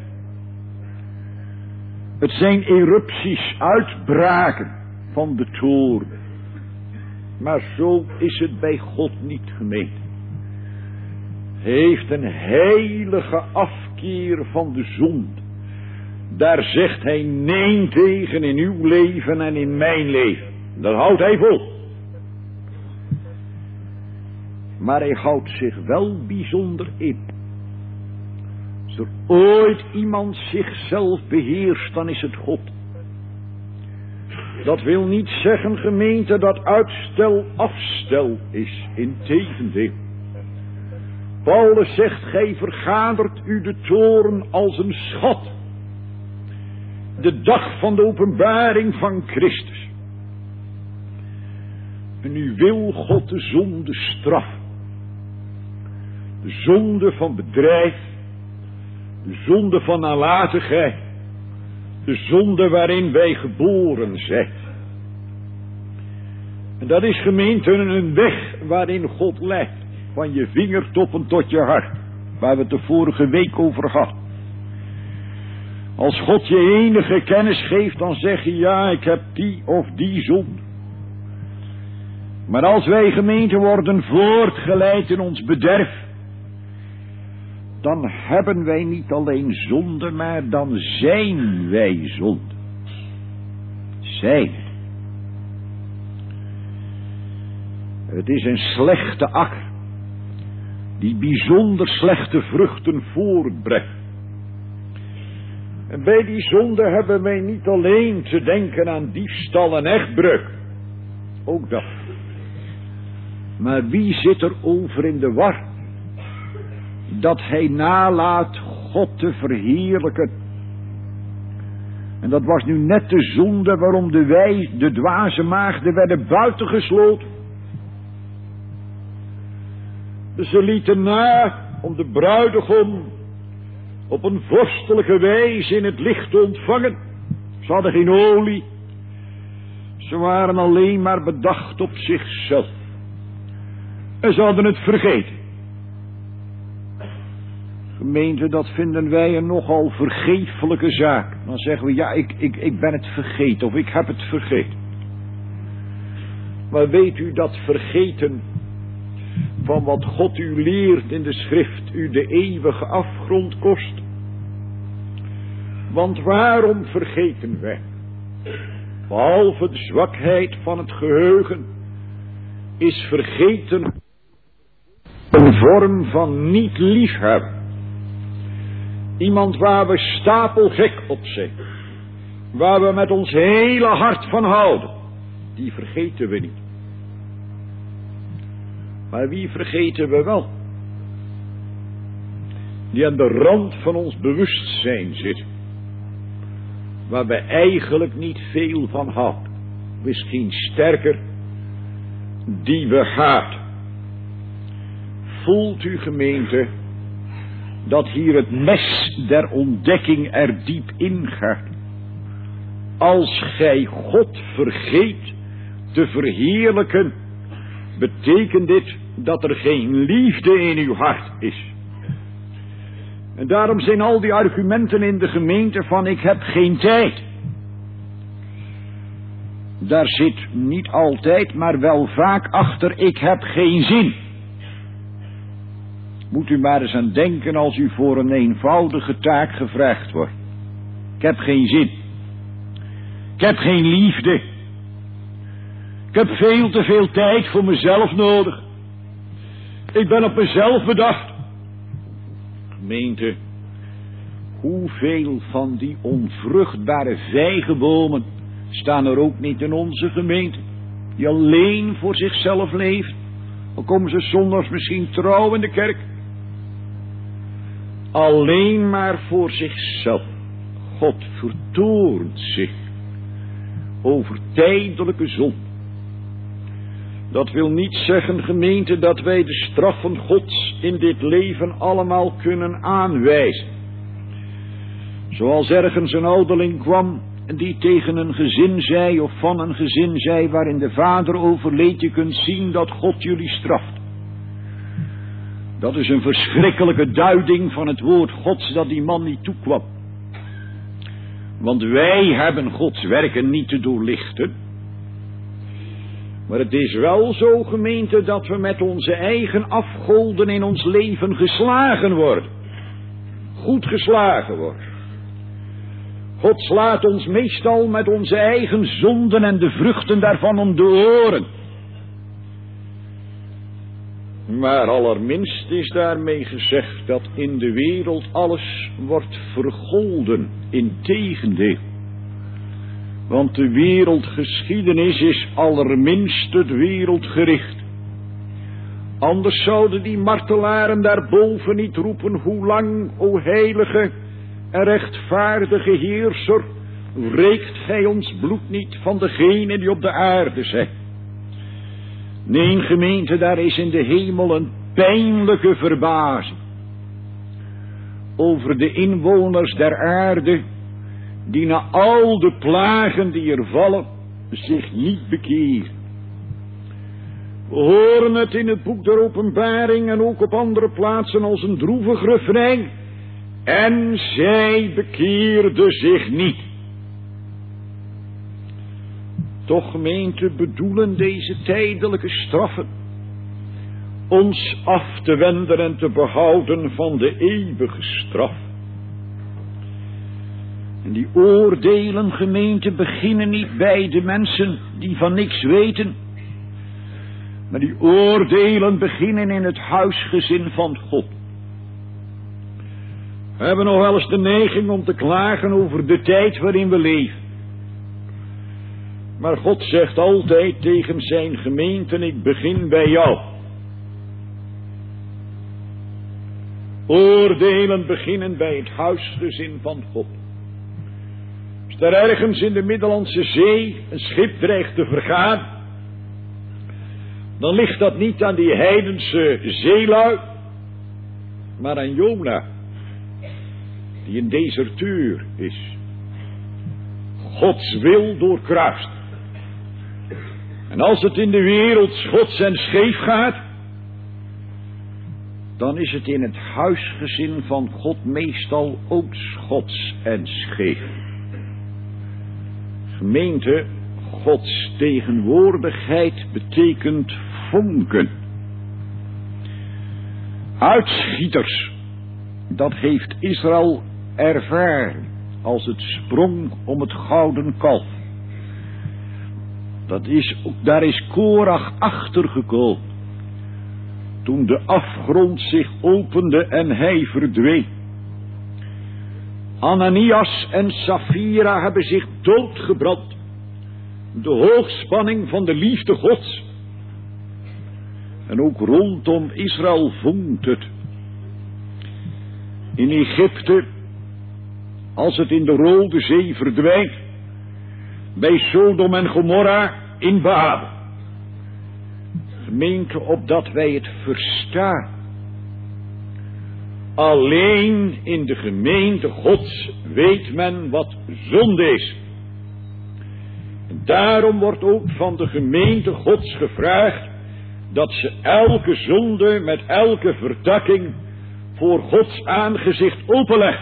Het zijn erupties, uitbraken van de toorn. Maar zo is het bij God niet, gemeente. Hij heeft een heilige afkeer van de zonde. Daar zegt hij nee tegen in uw leven en in mijn leven. Dat houdt hij vol. Maar hij houdt zich wel bijzonder in. Als er ooit iemand zichzelf beheerst, dan is het God. Dat wil niet zeggen, gemeente, dat uitstel afstel is. Integendeel. Paulus zegt, gij vergadert u de toorn als een schat. De dag van de openbaring van Christus. En u wil God de zonde straffen. De zonde van bedrijf. De zonde van nalatigheid. De zonde waarin wij geboren zijn. En dat is, gemeente, een weg waarin God leidt. Van je vingertoppen tot je hart. Waar we het de vorige week over hadden. Als God je enige kennis geeft, dan zeg je, ja, ik heb die of die zonde. Maar als wij, gemeente, worden voortgeleid in ons bederf, dan hebben wij niet alleen zonde, maar dan zijn wij zonde. Zijn. Het is een slechte akker, die bijzonder slechte vruchten voortbrengt. En bij die zonde hebben wij niet alleen te denken aan diefstal en echtbreuk. Ook dat. Maar wie zit er over in de war? Dat hij nalaat God te verheerlijken. En dat was nu net de zonde waarom de dwaze maagden werden buitengesloten. Ze lieten na om de bruidegom op een vorstelijke wijze in het licht te ontvangen. Ze hadden geen olie. Ze waren alleen maar bedacht op zichzelf. En ze hadden het vergeten. Gemeente, dat vinden wij een nogal vergeeflijke zaak. Dan zeggen we, ja, ik ben het vergeten of ik heb het vergeten. Maar weet u dat vergeten van wat God u leert in de schrift u de eeuwige afgrond kost? Want waarom vergeten wij? Behalve de zwakheid van het geheugen is vergeten een vorm van niet liefhebben. Iemand waar we stapelgek op zijn. Waar we met ons hele hart van houden. Die vergeten we niet. Maar wie vergeten we wel? Die aan de rand van ons bewustzijn zit. Waar we eigenlijk niet veel van houden. Misschien sterker. Die we haat. Voelt u, gemeente, dat hier het mes der ontdekking er diep ingaat. Als gij God vergeet te verheerlijken, betekent dit dat er geen liefde in uw hart is. En daarom zijn al die argumenten in de gemeente van ik heb geen tijd. Daar zit niet altijd, maar wel vaak achter ik heb geen zin. Moet u maar eens aan denken als u voor een eenvoudige taak gevraagd wordt. Ik heb geen zin. Ik heb geen liefde. Ik heb veel te veel tijd voor mezelf nodig. Ik ben op mezelf bedacht. Gemeente, hoeveel van die onvruchtbare vijgenbomen staan er ook niet in onze gemeente, die alleen voor zichzelf leven, al komen ze zondags misschien trouw in de kerk. Alleen maar voor zichzelf. God vertoornt zich over tijdelijke zon. Dat wil niet zeggen, gemeente, dat wij de straffen Gods in dit leven allemaal kunnen aanwijzen. Zoals ergens een ouderling kwam en die tegen een gezin zei of van een gezin zei waarin de vader overleed, je kunt zien dat God jullie straft. Dat is een verschrikkelijke duiding van het woord Gods dat die man niet toekwam. Want wij hebben Gods werken niet te doorlichten. Maar het is wel zo, gemeente, dat we met onze eigen afgoden in ons leven geslagen worden. Goed geslagen worden. God slaat ons meestal met onze eigen zonden en de vruchten daarvan om de oren. Maar allerminst is daarmee gezegd dat in de wereld alles wordt vergolden. Integendeel. Want de wereldgeschiedenis is allerminst het wereldgericht. Anders zouden die martelaren daarboven niet roepen, hoe lang, o heilige en rechtvaardige heerser, wreekt gij ons bloed niet van degenen die op de aarde zijn. Nee, gemeente, daar is in de hemel een pijnlijke verbazing over de inwoners der aarde, die na al de plagen die er vallen, zich niet bekeren. We horen het in het boek der Openbaring en ook op andere plaatsen als een droevig refrein. En zij bekeerden zich niet. Toch, gemeente, bedoelen deze tijdelijke straffen ons af te wenden en te behouden van de eeuwige straf. En die oordelen, gemeente, beginnen niet bij de mensen die van niks weten. Maar die oordelen beginnen in het huisgezin van God. We hebben nog wel eens de neiging om te klagen over de tijd waarin we leven. Maar God zegt altijd tegen zijn gemeente, ik begin bij jou. Oordelen beginnen bij het huisgezin van God. Als Als er ergens in de Middellandse Zee een schip dreigt te vergaan, dan ligt dat niet aan die heidense zeelui, maar aan Jona, die een deserteur is. Gods wil doorkruist. En als het in de wereld schots en scheef gaat, dan is het in het huisgezin van God meestal ook schots en scheef. Gemeente, Gods tegenwoordigheid betekent vonken. Uitschieters, dat heeft Israël ervaren als het sprong om het gouden kalf. Daar is Korach achtergekomen toen de afgrond zich opende en hij verdween. Ananias en Safira hebben zich doodgebrand. De hoogspanning van de liefde Gods. En ook rondom Israël vonkt het. In Egypte, als het in de Rode Zee verdwijnt, bij Sodom en Gomorra in Babel. Gemeente, opdat wij het verstaan. Alleen in de gemeente Gods weet men wat zonde is. En daarom wordt ook van de gemeente Gods gevraagd dat ze elke zonde met elke vertakking voor Gods aangezicht openlegt.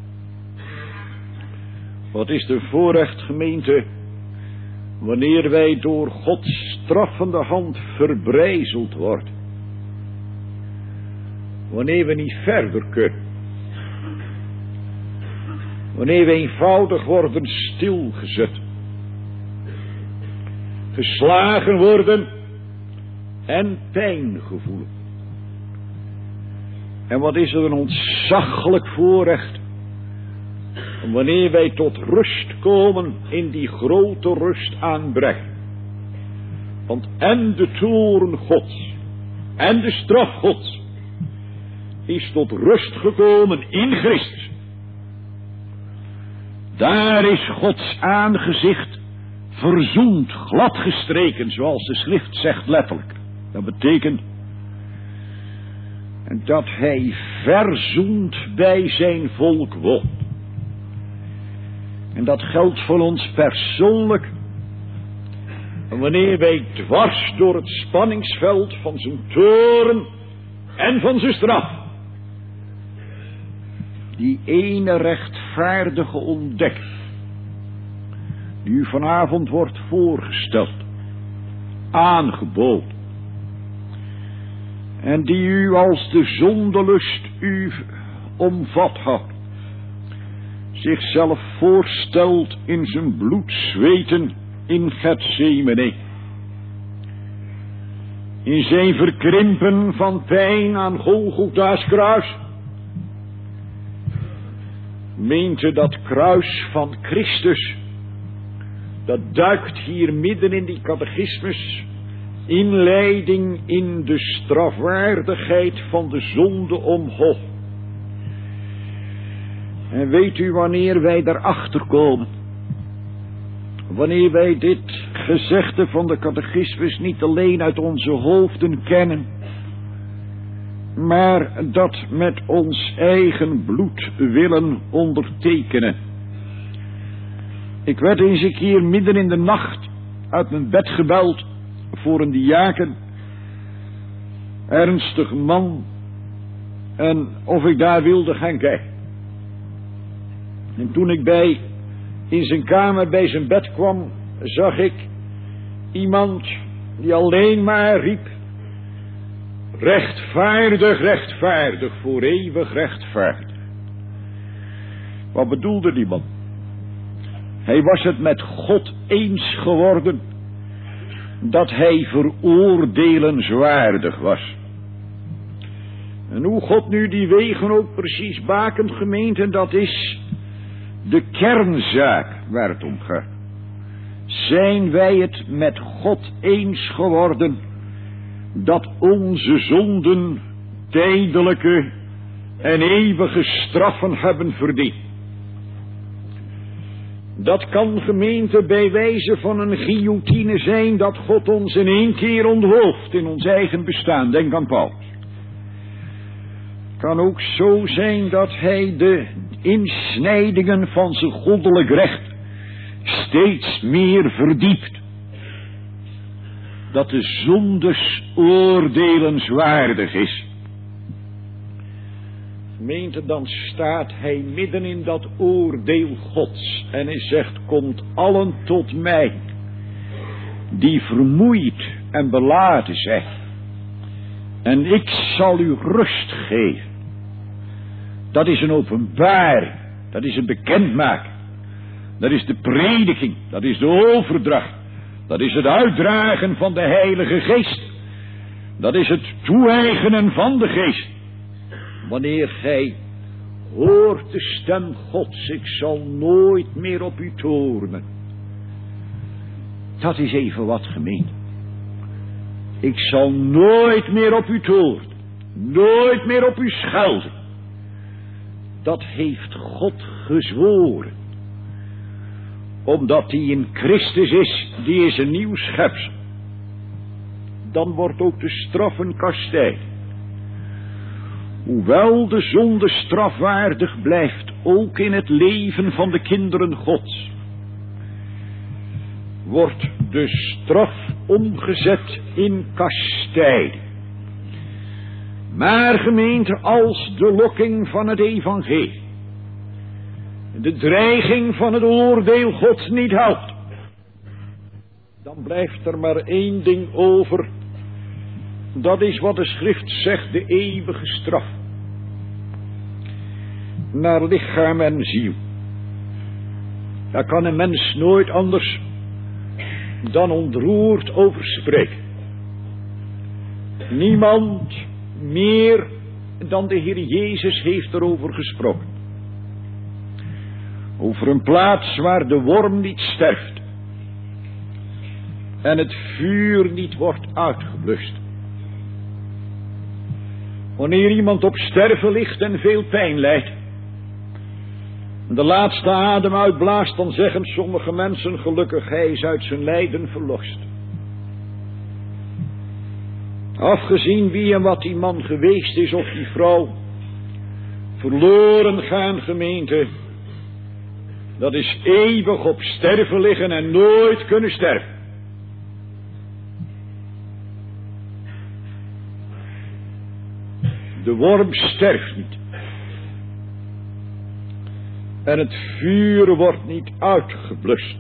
Wat is de voorrecht, gemeente, wanneer wij door Gods straffende hand verbrijzeld worden. Wanneer we niet verder kunnen. Wanneer we eenvoudig worden stilgezet. Geslagen worden en pijn gevoelen. En wat is er een ontzaglijk voorrecht. Wanneer wij tot rust komen, in die grote rust aanbrengen. Want en de toorn Gods en de straf Gods is tot rust gekomen in Christus. Daar is Gods aangezicht verzoend, gladgestreken, zoals de schrift zegt letterlijk. Dat betekent dat hij verzoend bij zijn volk woont. En dat geldt voor ons persoonlijk. En wanneer wij dwars door het spanningsveld van zijn toorn en van zijn straf die ene rechtvaardige ontdekt, die u vanavond wordt voorgesteld, aangeboden, en die u als de zondelust u omvat had, zichzelf voorstelt in zijn bloedzweten in Getsemane, in zijn verkrimpen van pijn aan Golgotha's kruis. Meent u dat kruis van Christus, dat duikt hier midden in die catechismus, inleiding in de strafwaardigheid van de zonde omhoog. En weet u wanneer wij daarachter komen? Wanneer wij dit gezegde van de catechismus niet alleen uit onze hoofden kennen, maar dat met ons eigen bloed willen ondertekenen. Ik werd eens een keer midden in de nacht uit mijn bed gebeld voor een diaken, ernstig man, en of ik daar wilde gaan kijken. En toen ik in zijn kamer bij zijn bed kwam, zag ik iemand die alleen maar riep: rechtvaardig, rechtvaardig, voor eeuwig rechtvaardig. Wat bedoelde die man? Hij was het met God eens geworden dat hij veroordelenswaardig was. En hoe God nu die wegen ook precies bakent, gemeente, dat is de kernzaak waar het om gaat. Zijn wij het met God eens geworden dat onze zonden tijdelijke en eeuwige straffen hebben verdiend? Dat kan, gemeente, bij wijze van een guillotine zijn dat God ons in 1 keer onthoofdt in ons eigen bestaan. Denk aan Paulus. Het kan ook zo zijn dat hij de insnijdingen van zijn goddelijk recht steeds meer verdiept. Dat de zondes oordelenswaardig is. Gemeente, dan staat hij midden in dat oordeel Gods. En hij zegt, komt allen tot mij, die vermoeid en beladen zijn. En ik zal u rust geven. Dat is een openbaring. Dat is een bekendmaking. Dat is de prediking. Dat is de overdracht. Dat is het uitdragen van de Heilige Geest. Dat is het toe-eigenen van de Geest. Wanneer gij hoort de stem Gods, ik zal nooit meer op u toornen. Dat is even wat, gemeente. Ik zal nooit meer op u toornen. Nooit meer op u schelden. Dat heeft God gezworen. Omdat hij in Christus is, die is een nieuw schepsel. Dan wordt ook de straf een kastijding. Hoewel de zonde strafwaardig blijft, ook in het leven van de kinderen Gods, wordt de straf omgezet in kastijding. Maar, gemeente, als de lokking van het evangelie, de dreiging van het oordeel Gods niet helpt, dan blijft er maar 1 ding over. Dat is wat de schrift zegt, de eeuwige straf. Naar lichaam en ziel. Daar kan een mens nooit anders dan ontroerd over spreken. Niemand meer dan de Heer Jezus heeft erover gesproken. Over een plaats waar de worm niet sterft. En het vuur niet wordt uitgeblust. Wanneer iemand op sterven ligt en veel pijn lijdt, de laatste adem uitblaast, dan zeggen sommige mensen, gelukkig hij is uit zijn lijden verlost. Afgezien wie en wat die man geweest is of die vrouw, verloren gaan, gemeente, dat is eeuwig op sterven liggen en nooit kunnen sterven. De worm sterft niet. En het vuur wordt niet uitgeblust.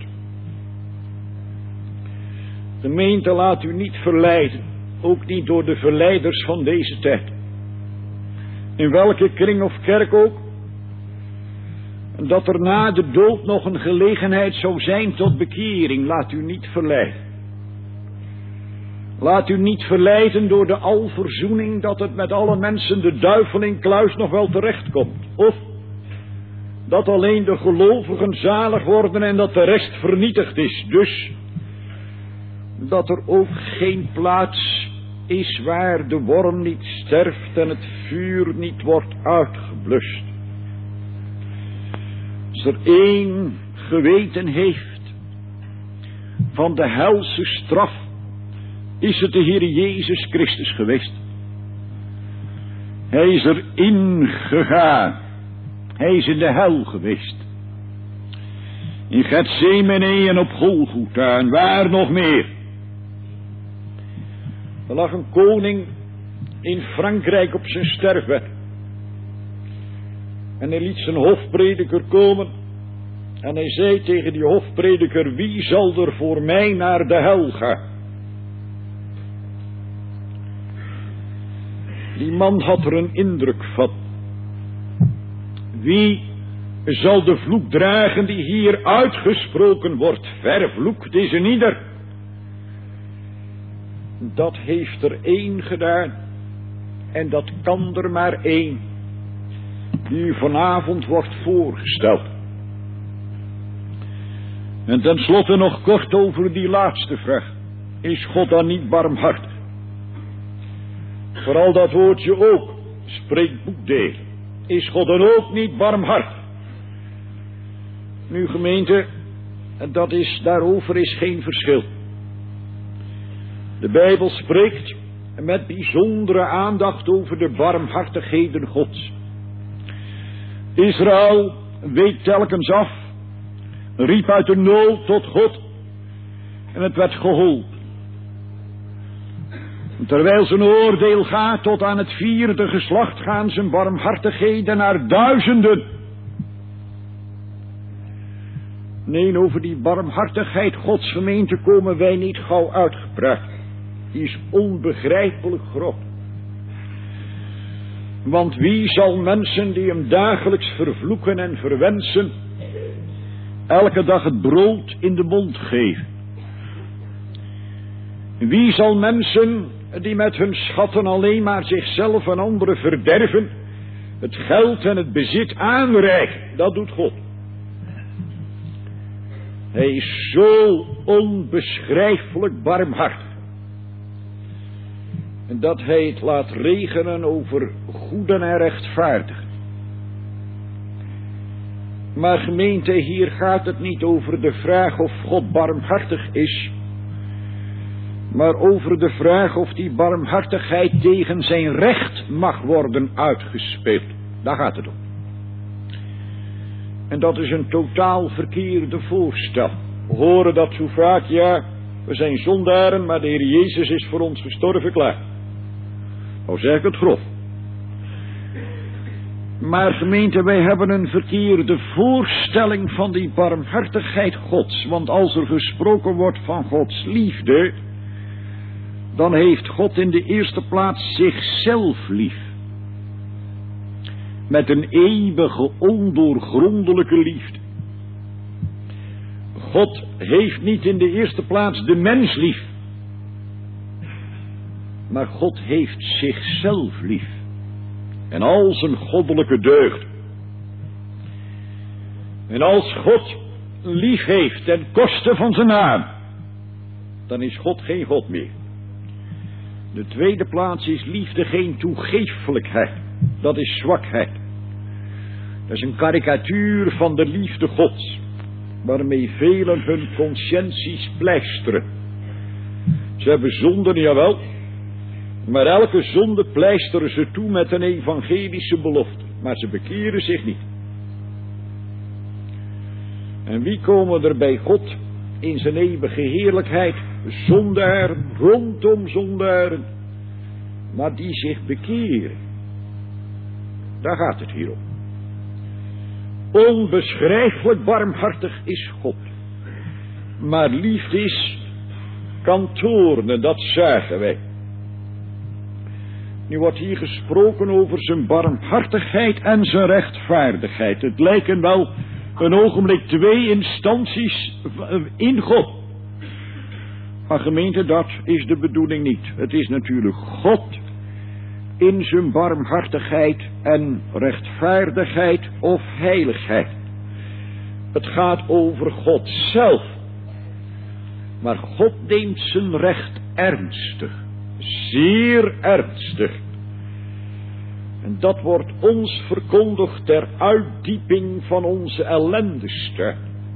Gemeente, laat u niet verleiden. Ook niet door de verleiders van deze tijd. In welke kring of kerk ook. Dat er na de dood nog een gelegenheid zou zijn tot bekering. Laat u niet verleiden. Laat u niet verleiden door de alverzoening dat het met alle mensen de duivel in kluis nog wel terechtkomt. Of dat alleen de gelovigen zalig worden en dat de rest vernietigd is. Dus dat er ook geen plaats is waar de worm niet sterft en het vuur niet wordt uitgeblust. Als er 1 geweten heeft van de helse straf, is het de Heer Jezus Christus geweest. Hij is erin gegaan. Hij is in de hel geweest. In Gethsemane en op Golgotha en waar nog meer. Er lag een koning in Frankrijk op zijn sterfbed. En hij liet zijn hofprediker komen. En hij zei tegen die hofprediker, wie zal er voor mij naar de hel gaan? Die man had er een indruk van. Wie zal de vloek dragen die hier uitgesproken wordt? Vervloekt is een ieder. Dat heeft er 1 gedaan. En dat kan er maar 1. Die u vanavond wordt voorgesteld. En tenslotte nog kort over die laatste vraag. Is God dan niet barmhartig? Vooral dat woordje ook. Spreekt boekdeel. Is God dan ook niet barmhartig? Nu, gemeente, En daarover is geen verschil. De Bijbel spreekt met bijzondere aandacht over de barmhartigheden Gods. Israël week telkens af, riep uit de nood tot God en het werd geholpen. Terwijl zijn oordeel gaat tot aan het 4e geslacht, gaan zijn barmhartigheden naar duizenden. Nee, over die barmhartigheid Gods gemeente komen wij niet gauw uitgepraat. Die is onbegrijpelijk groot. Want wie zal mensen die hem dagelijks vervloeken en verwensen, elke dag het brood in de mond geven? Wie zal mensen die met hun schatten alleen maar zichzelf en anderen verderven, het geld en het bezit aanreiken? Dat doet God. Hij is zo onbeschrijfelijk barmhartig. En dat hij het laat regenen over goeden en rechtvaardigen. Maar gemeente, hier gaat het niet over de vraag of God barmhartig is, maar over de vraag of die barmhartigheid tegen zijn recht mag worden uitgespeeld. Daar gaat het om. En dat is een totaal verkeerde voorstel. We horen dat zo vaak, ja, we zijn zondaren, maar de Heer Jezus is voor ons gestorven, klaar. Nou zeg ik het grof. Maar gemeente, wij hebben een verkeerde voorstelling van die barmhartigheid Gods. Want als er gesproken wordt van Gods liefde, dan heeft God in de eerste plaats zichzelf lief. Met een eeuwige, ondoorgrondelijke liefde. God heeft niet in de eerste plaats de mens lief. Maar God heeft zichzelf lief. En al zijn goddelijke deugd. En als God lief heeft ten koste van zijn naam, dan is God geen God meer. De tweede plaats is liefde geen toegeeflijkheid. Dat is zwakheid. Dat is een karikatuur van de liefde Gods, waarmee velen hun conscienties pleisteren. Ze hebben zonden, jawel, maar elke zonde pleisteren ze toe met een evangelische belofte. Maar ze bekeren zich niet. En wie komen er bij God in zijn eeuwige heerlijkheid? Zondaren, rondom zondaren, maar die zich bekeren. Daar gaat het hier om. Onbeschrijfelijk barmhartig is God. Maar liefde kan toornen, dat zagen wij. Nu wordt hier gesproken over zijn barmhartigheid en zijn rechtvaardigheid. Het lijken wel een ogenblik twee instanties in God. Maar gemeente, dat is de bedoeling niet. Het is natuurlijk God in zijn barmhartigheid en rechtvaardigheid of heiligheid. Het gaat over God zelf. Maar God neemt zijn recht ernstig. Zeer ernstig. En dat wordt ons verkondigd ter uitdieping van onze ellendestuin.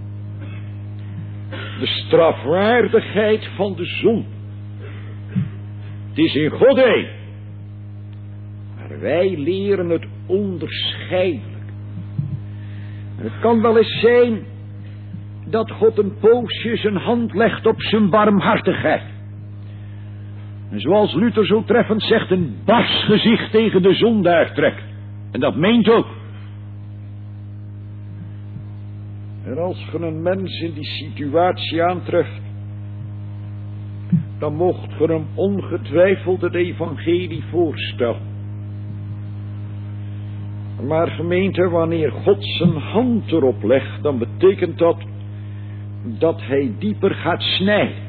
De strafwaardigheid van de zon. Het is in God één. Maar wij leren het onderscheidelijk. En het kan wel eens zijn dat God een poosje zijn hand legt op zijn barmhartigheid. En zoals Luther zo treffend zegt, een bars gezicht tegen de zondaar trekt. En dat meent ook. En als je een mens in die situatie aantreft, dan mocht je hem ongetwijfeld het evangelie voorstellen. Maar gemeente, wanneer God zijn hand erop legt, dan betekent dat hij dieper gaat snijden.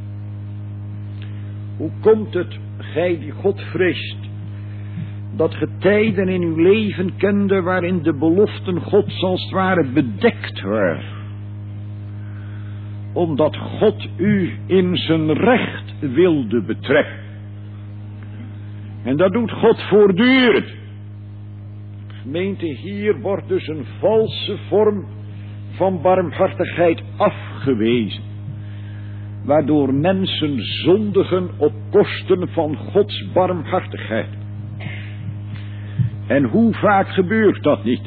Hoe komt het, gij die God vreest, dat ge tijden in uw leven kende waarin de beloften Gods als het ware bedekt waren? Omdat God u in zijn recht wilde betrekken. En dat doet God voortdurend. Gemeente, hier wordt dus een valse vorm van barmhartigheid afgewezen, waardoor mensen zondigen op kosten van Gods barmhartigheid. En hoe vaak gebeurt dat niet?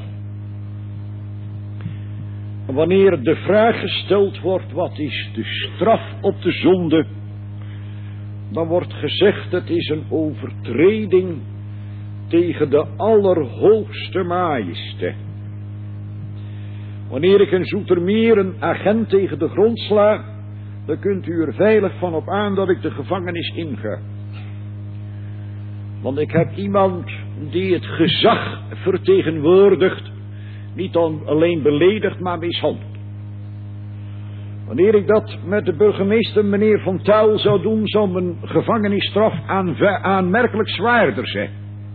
Wanneer de vraag gesteld wordt, wat is de straf op de zonde? Dan wordt gezegd, het is een overtreding tegen de Allerhoogste Majesteit. Wanneer ik in Zoetermeer een agent tegen de grond sla, dan kunt u er veilig van op aan dat ik de gevangenis inga. Want ik heb iemand die het gezag vertegenwoordigt, niet dan alleen beledigd, maar mishandeld. Wanneer ik dat met de burgemeester, meneer Van Tuil, zou doen, zou mijn gevangenisstraf aanmerkelijk zwaarder zijn.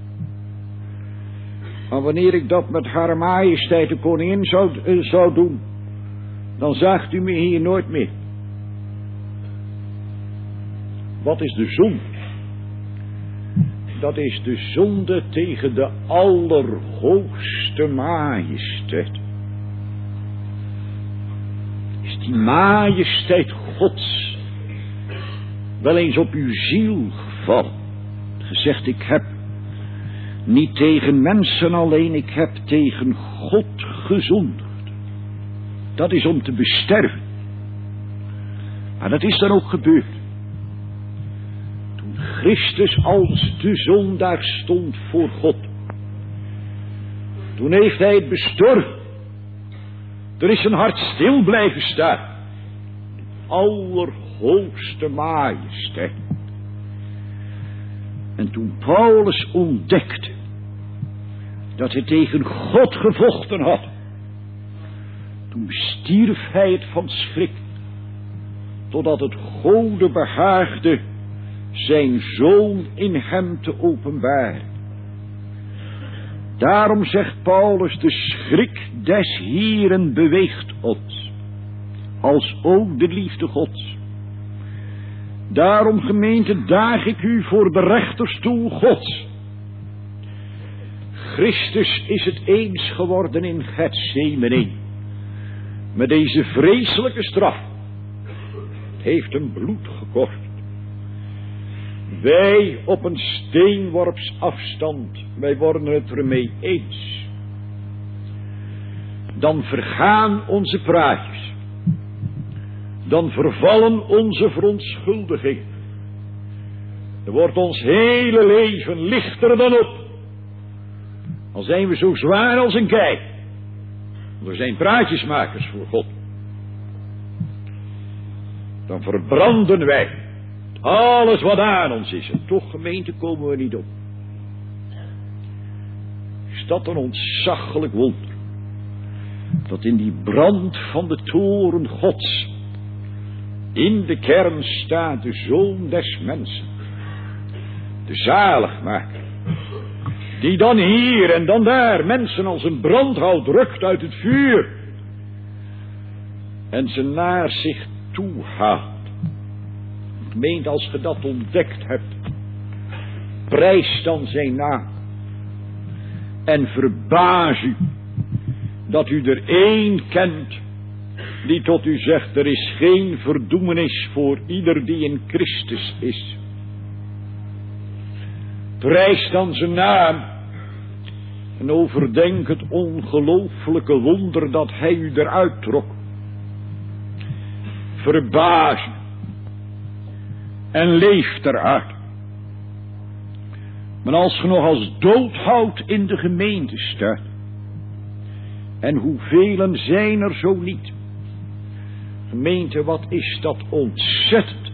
Maar wanneer ik dat met Hare Majesteit de Koningin zou doen, dan zaagt u me hier nooit meer. Wat is de zonde? Dat is de zonde tegen de Allerhoogste Majesteit. Is die majesteit Gods wel eens op uw ziel gevallen? Gezegd, ik heb niet tegen mensen alleen, ik heb tegen God gezondigd. Dat is om te besterven. Maar dat is dan ook gebeurd. Toen Christus als de zondaar stond voor God. Toen heeft hij het bestorven. Er is zijn hart stil blijven staan. Allerhoogste Majesteit. En toen Paulus ontdekte dat hij tegen God gevochten had, toen bestierf hij het van schrik, totdat het Gode behaagde zijn Zoon in hem te openbaren. Daarom zegt Paulus, de schrik des Heeren beweegt ons, als ook de liefde Gods. Daarom, gemeente, daag ik u voor de rechterstoel Gods. Christus is het eens geworden in Getsemane met deze vreselijke straf. Het heeft hem bloed gekost. Wij op een steenworps afstand, wij worden het ermee eens. Dan vergaan onze praatjes. Dan vervallen onze verontschuldigingen. Dan wordt ons hele leven lichter dan op. Dan zijn we zo zwaar als een kei. We zijn praatjesmakers voor God. Dan verbranden wij alles wat aan ons is. En toch, gemeente, komen we niet op. Is dat een ontzaglijk wonder? Dat in die brand van de toren Gods in de kern staat de Zoon des mensen. De zaligmaker. Die dan hier en dan daar mensen als een brandhout rukt uit het vuur. En ze naar zich toe haalt. Gemeente, als ge dat ontdekt hebt, prijs dan zijn naam. En verbaas u dat u er één kent die tot u zegt, er is geen verdoemenis voor ieder die in Christus is. Prijs dan zijn naam en overdenk het ongelooflijke wonder dat hij u eruit trok. Verbaas u en leef eruit. Maar als ge nog als doodhout in de gemeente staat, en hoeveel zijn er zo niet? Gemeente, wat is dat ontzettend.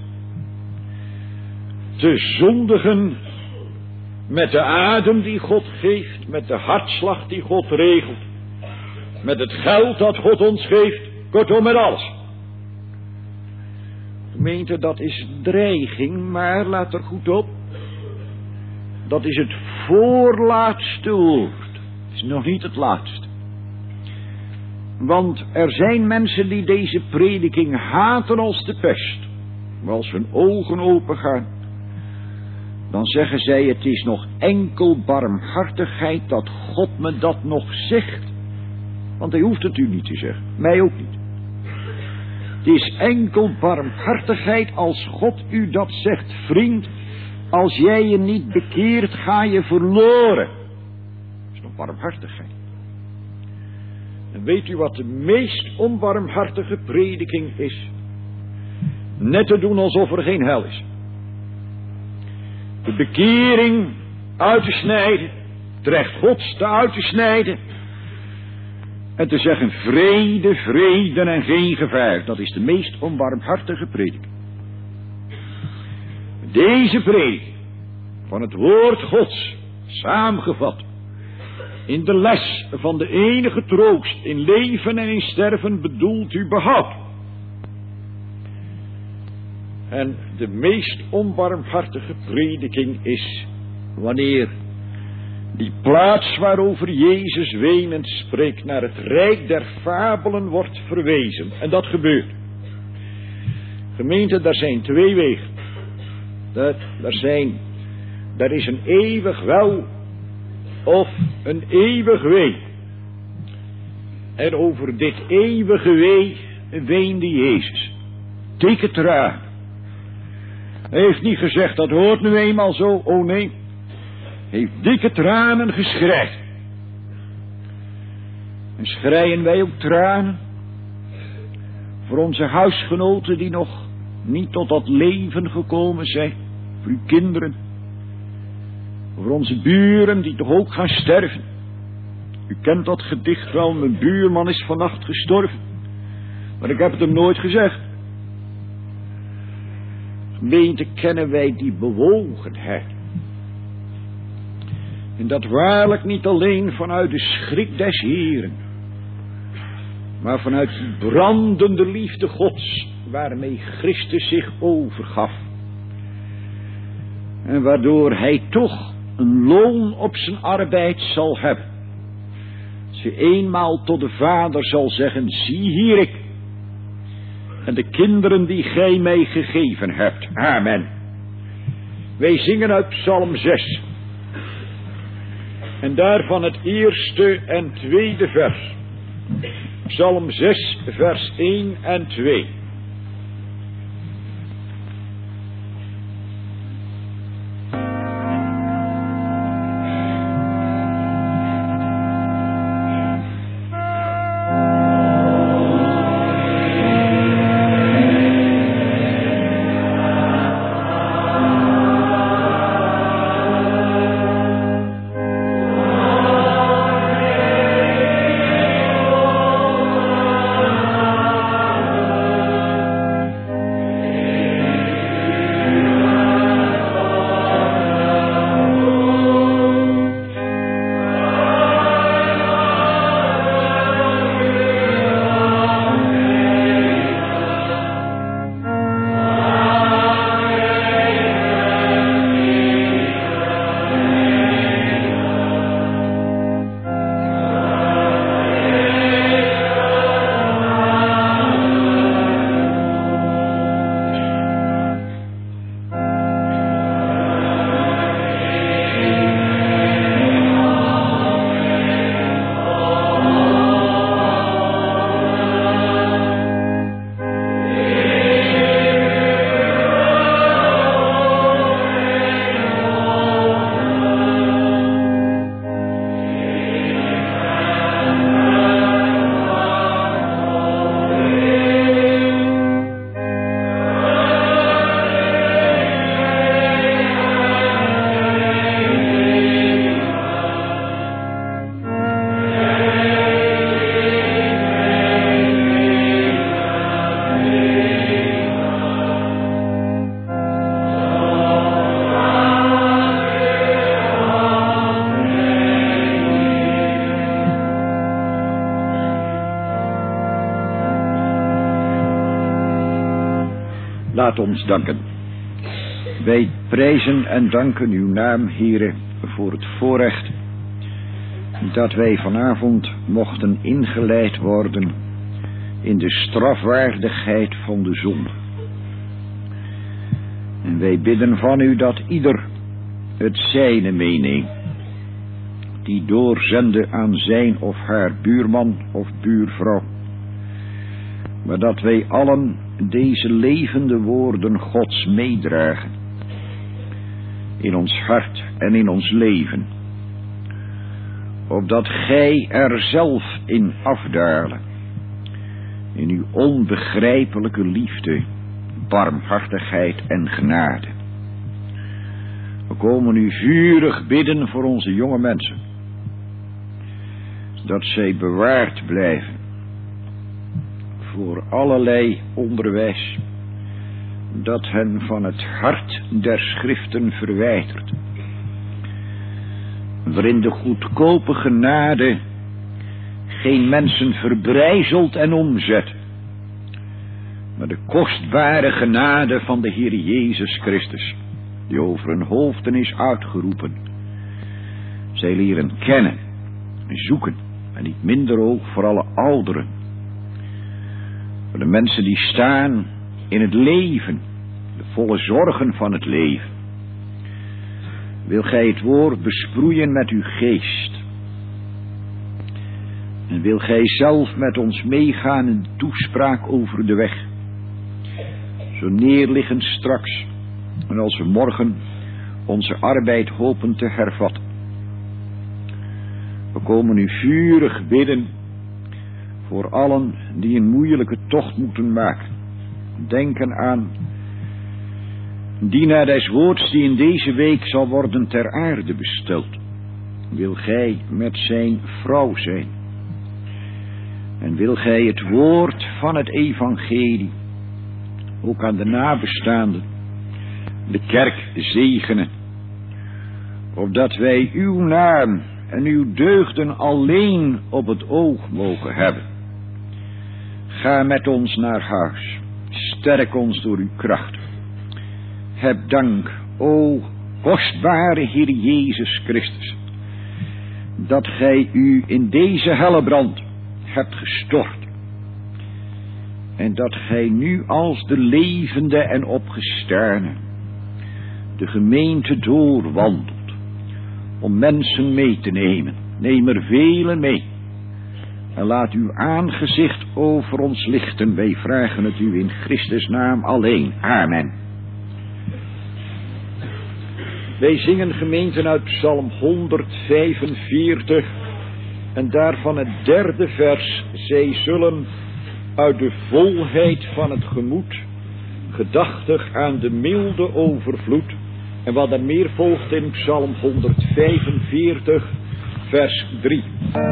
Te zondigen met de adem die God geeft, met de hartslag die God regelt, met het geld dat God ons geeft, kortom met alles. Gemeente, dat is dreiging, maar laat er goed op. Dat is het voorlaatste woord. Het is nog niet het laatste. Want er zijn mensen die deze prediking haten als de pest. Maar als hun ogen open gaan, dan zeggen zij, het is nog enkel barmhartigheid dat God me dat nog zegt. Want hij hoeft het u niet te zeggen. Mij ook niet. Het is enkel barmhartigheid als God u dat zegt. Vriend, als jij je niet bekeert, ga je verloren. Dat is nog barmhartigheid. En weet u wat de meest onbarmhartige prediking is? Net te doen alsof er geen hel is. De bekering uit te snijden. Het recht Gods te uit te snijden. En te zeggen vrede, vrede en geen gevaar. Dat is de meest onbarmhartige prediking. Deze prediking van het woord Gods, samengevat in de les van de enige troost in leven en in sterven, bedoelt u behoud. En de meest onbarmhartige prediking is wanneer die plaats waarover Jezus wenend spreekt naar het rijk der fabelen wordt verwezen. En dat gebeurt. Gemeente, daar zijn twee wegen. Daar is een eeuwig wel of een eeuwig wee. En over dit eeuwige wee weende Jezus. Dikke tranen. Hij heeft niet gezegd, dat hoort nu eenmaal zo. Oh nee. Hij heeft dikke tranen geschreid. En schreien wij ook tranen voor onze huisgenoten die nog niet tot dat leven gekomen zijn. Voor uw kinderen. Voor onze buren die toch ook gaan sterven. U kent dat gedicht wel, mijn buurman is vannacht gestorven. Maar ik heb het hem nooit gezegd. Gemeente, kennen wij die bewogenheid. En dat waarlijk niet alleen vanuit de schrik des Heeren, maar vanuit die brandende liefde Gods, waarmee Christus zich overgaf. En waardoor hij toch een loon op zijn arbeid zal hebben. Als hij eenmaal tot de Vader zal zeggen, zie hier ik. En de kinderen die gij mij gegeven hebt. Amen. Wij zingen uit Psalm 6. En daarvan het eerste en tweede vers. Psalm 6, vers 1 en 2. Laat ons danken. Wij prijzen en danken uw naam, Heere, voor het voorrecht dat wij vanavond mochten ingeleid worden in de strafwaardigheid van de zonde. En wij bidden van u dat ieder het zijne meeneemt. die doorzende aan zijn of haar buurman of buurvrouw. Maar dat wij allen deze levende woorden Gods meedragen. In ons hart en in ons leven. Opdat gij er zelf in afdalen. In uw onbegrijpelijke liefde, barmhartigheid en genade. We komen u vurig bidden voor onze jonge mensen. Dat zij bewaard blijven. Voor allerlei onderwijs. Dat hen van het hart der schriften verwijdert. Waarin de goedkope genade geen mensen verbrijzelt en omzet. Maar de kostbare genade van de Heer Jezus Christus. Die over hun hoofden is uitgeroepen. Zij leren kennen en zoeken. En niet minder ook voor alle ouderen. Voor de mensen die staan in het leven. De volle zorgen van het leven. Wil gij het woord besproeien met uw geest. En wil gij zelf met ons meegaan in de toespraak over de weg. Zo neerliggend straks. En als we morgen onze arbeid hopen te hervatten. We komen u vurig bidden voor allen die een moeilijke tocht moeten maken. Denken aan dienaar des woords die in deze week zal worden ter aarde besteld. Wil gij met zijn vrouw zijn. En wil gij het woord van het evangelie ook aan de nabestaanden, de kerk zegenen, opdat wij uw naam en uw deugden alleen op het oog mogen hebben. Ga met ons naar huis, sterk ons door uw kracht. Heb dank, o kostbare Heer Jezus Christus, dat gij u in deze hellebrand hebt gestort. En dat gij nu als de levende en opgestane de gemeente doorwandelt om mensen mee te nemen. Neem er velen mee. En laat uw aangezicht over ons lichten. Wij vragen het u in Christus naam alleen. Amen. Wij zingen gemeenten uit Psalm 145 en daarvan het 3e vers. Zij zullen uit de volheid van het gemoed gedachtig aan de milde overvloed. En wat er meer volgt in Psalm 145 vers 3.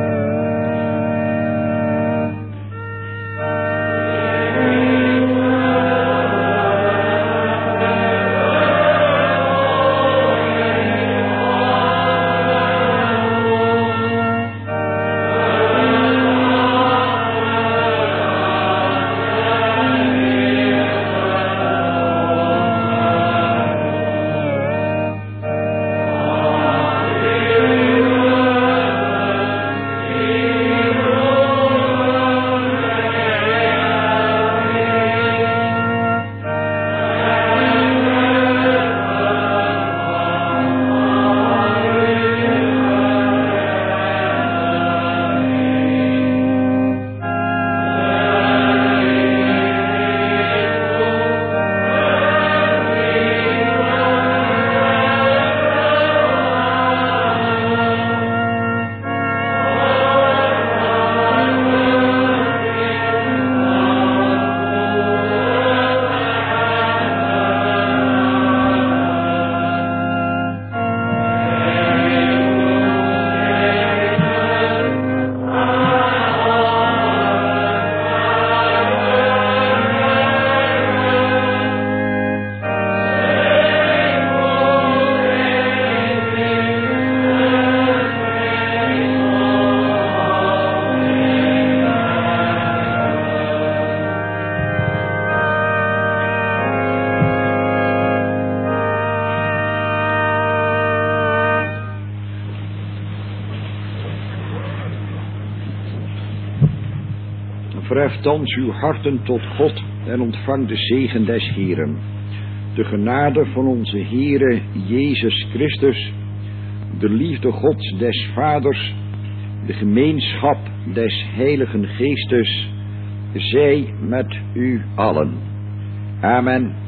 Verheft thans uw harten tot God en ontvang de zegen des Heeren. De genade van onze Heere Jezus Christus, de liefde Gods des Vaders, de gemeenschap des Heiligen Geestes, zij met u allen. Amen.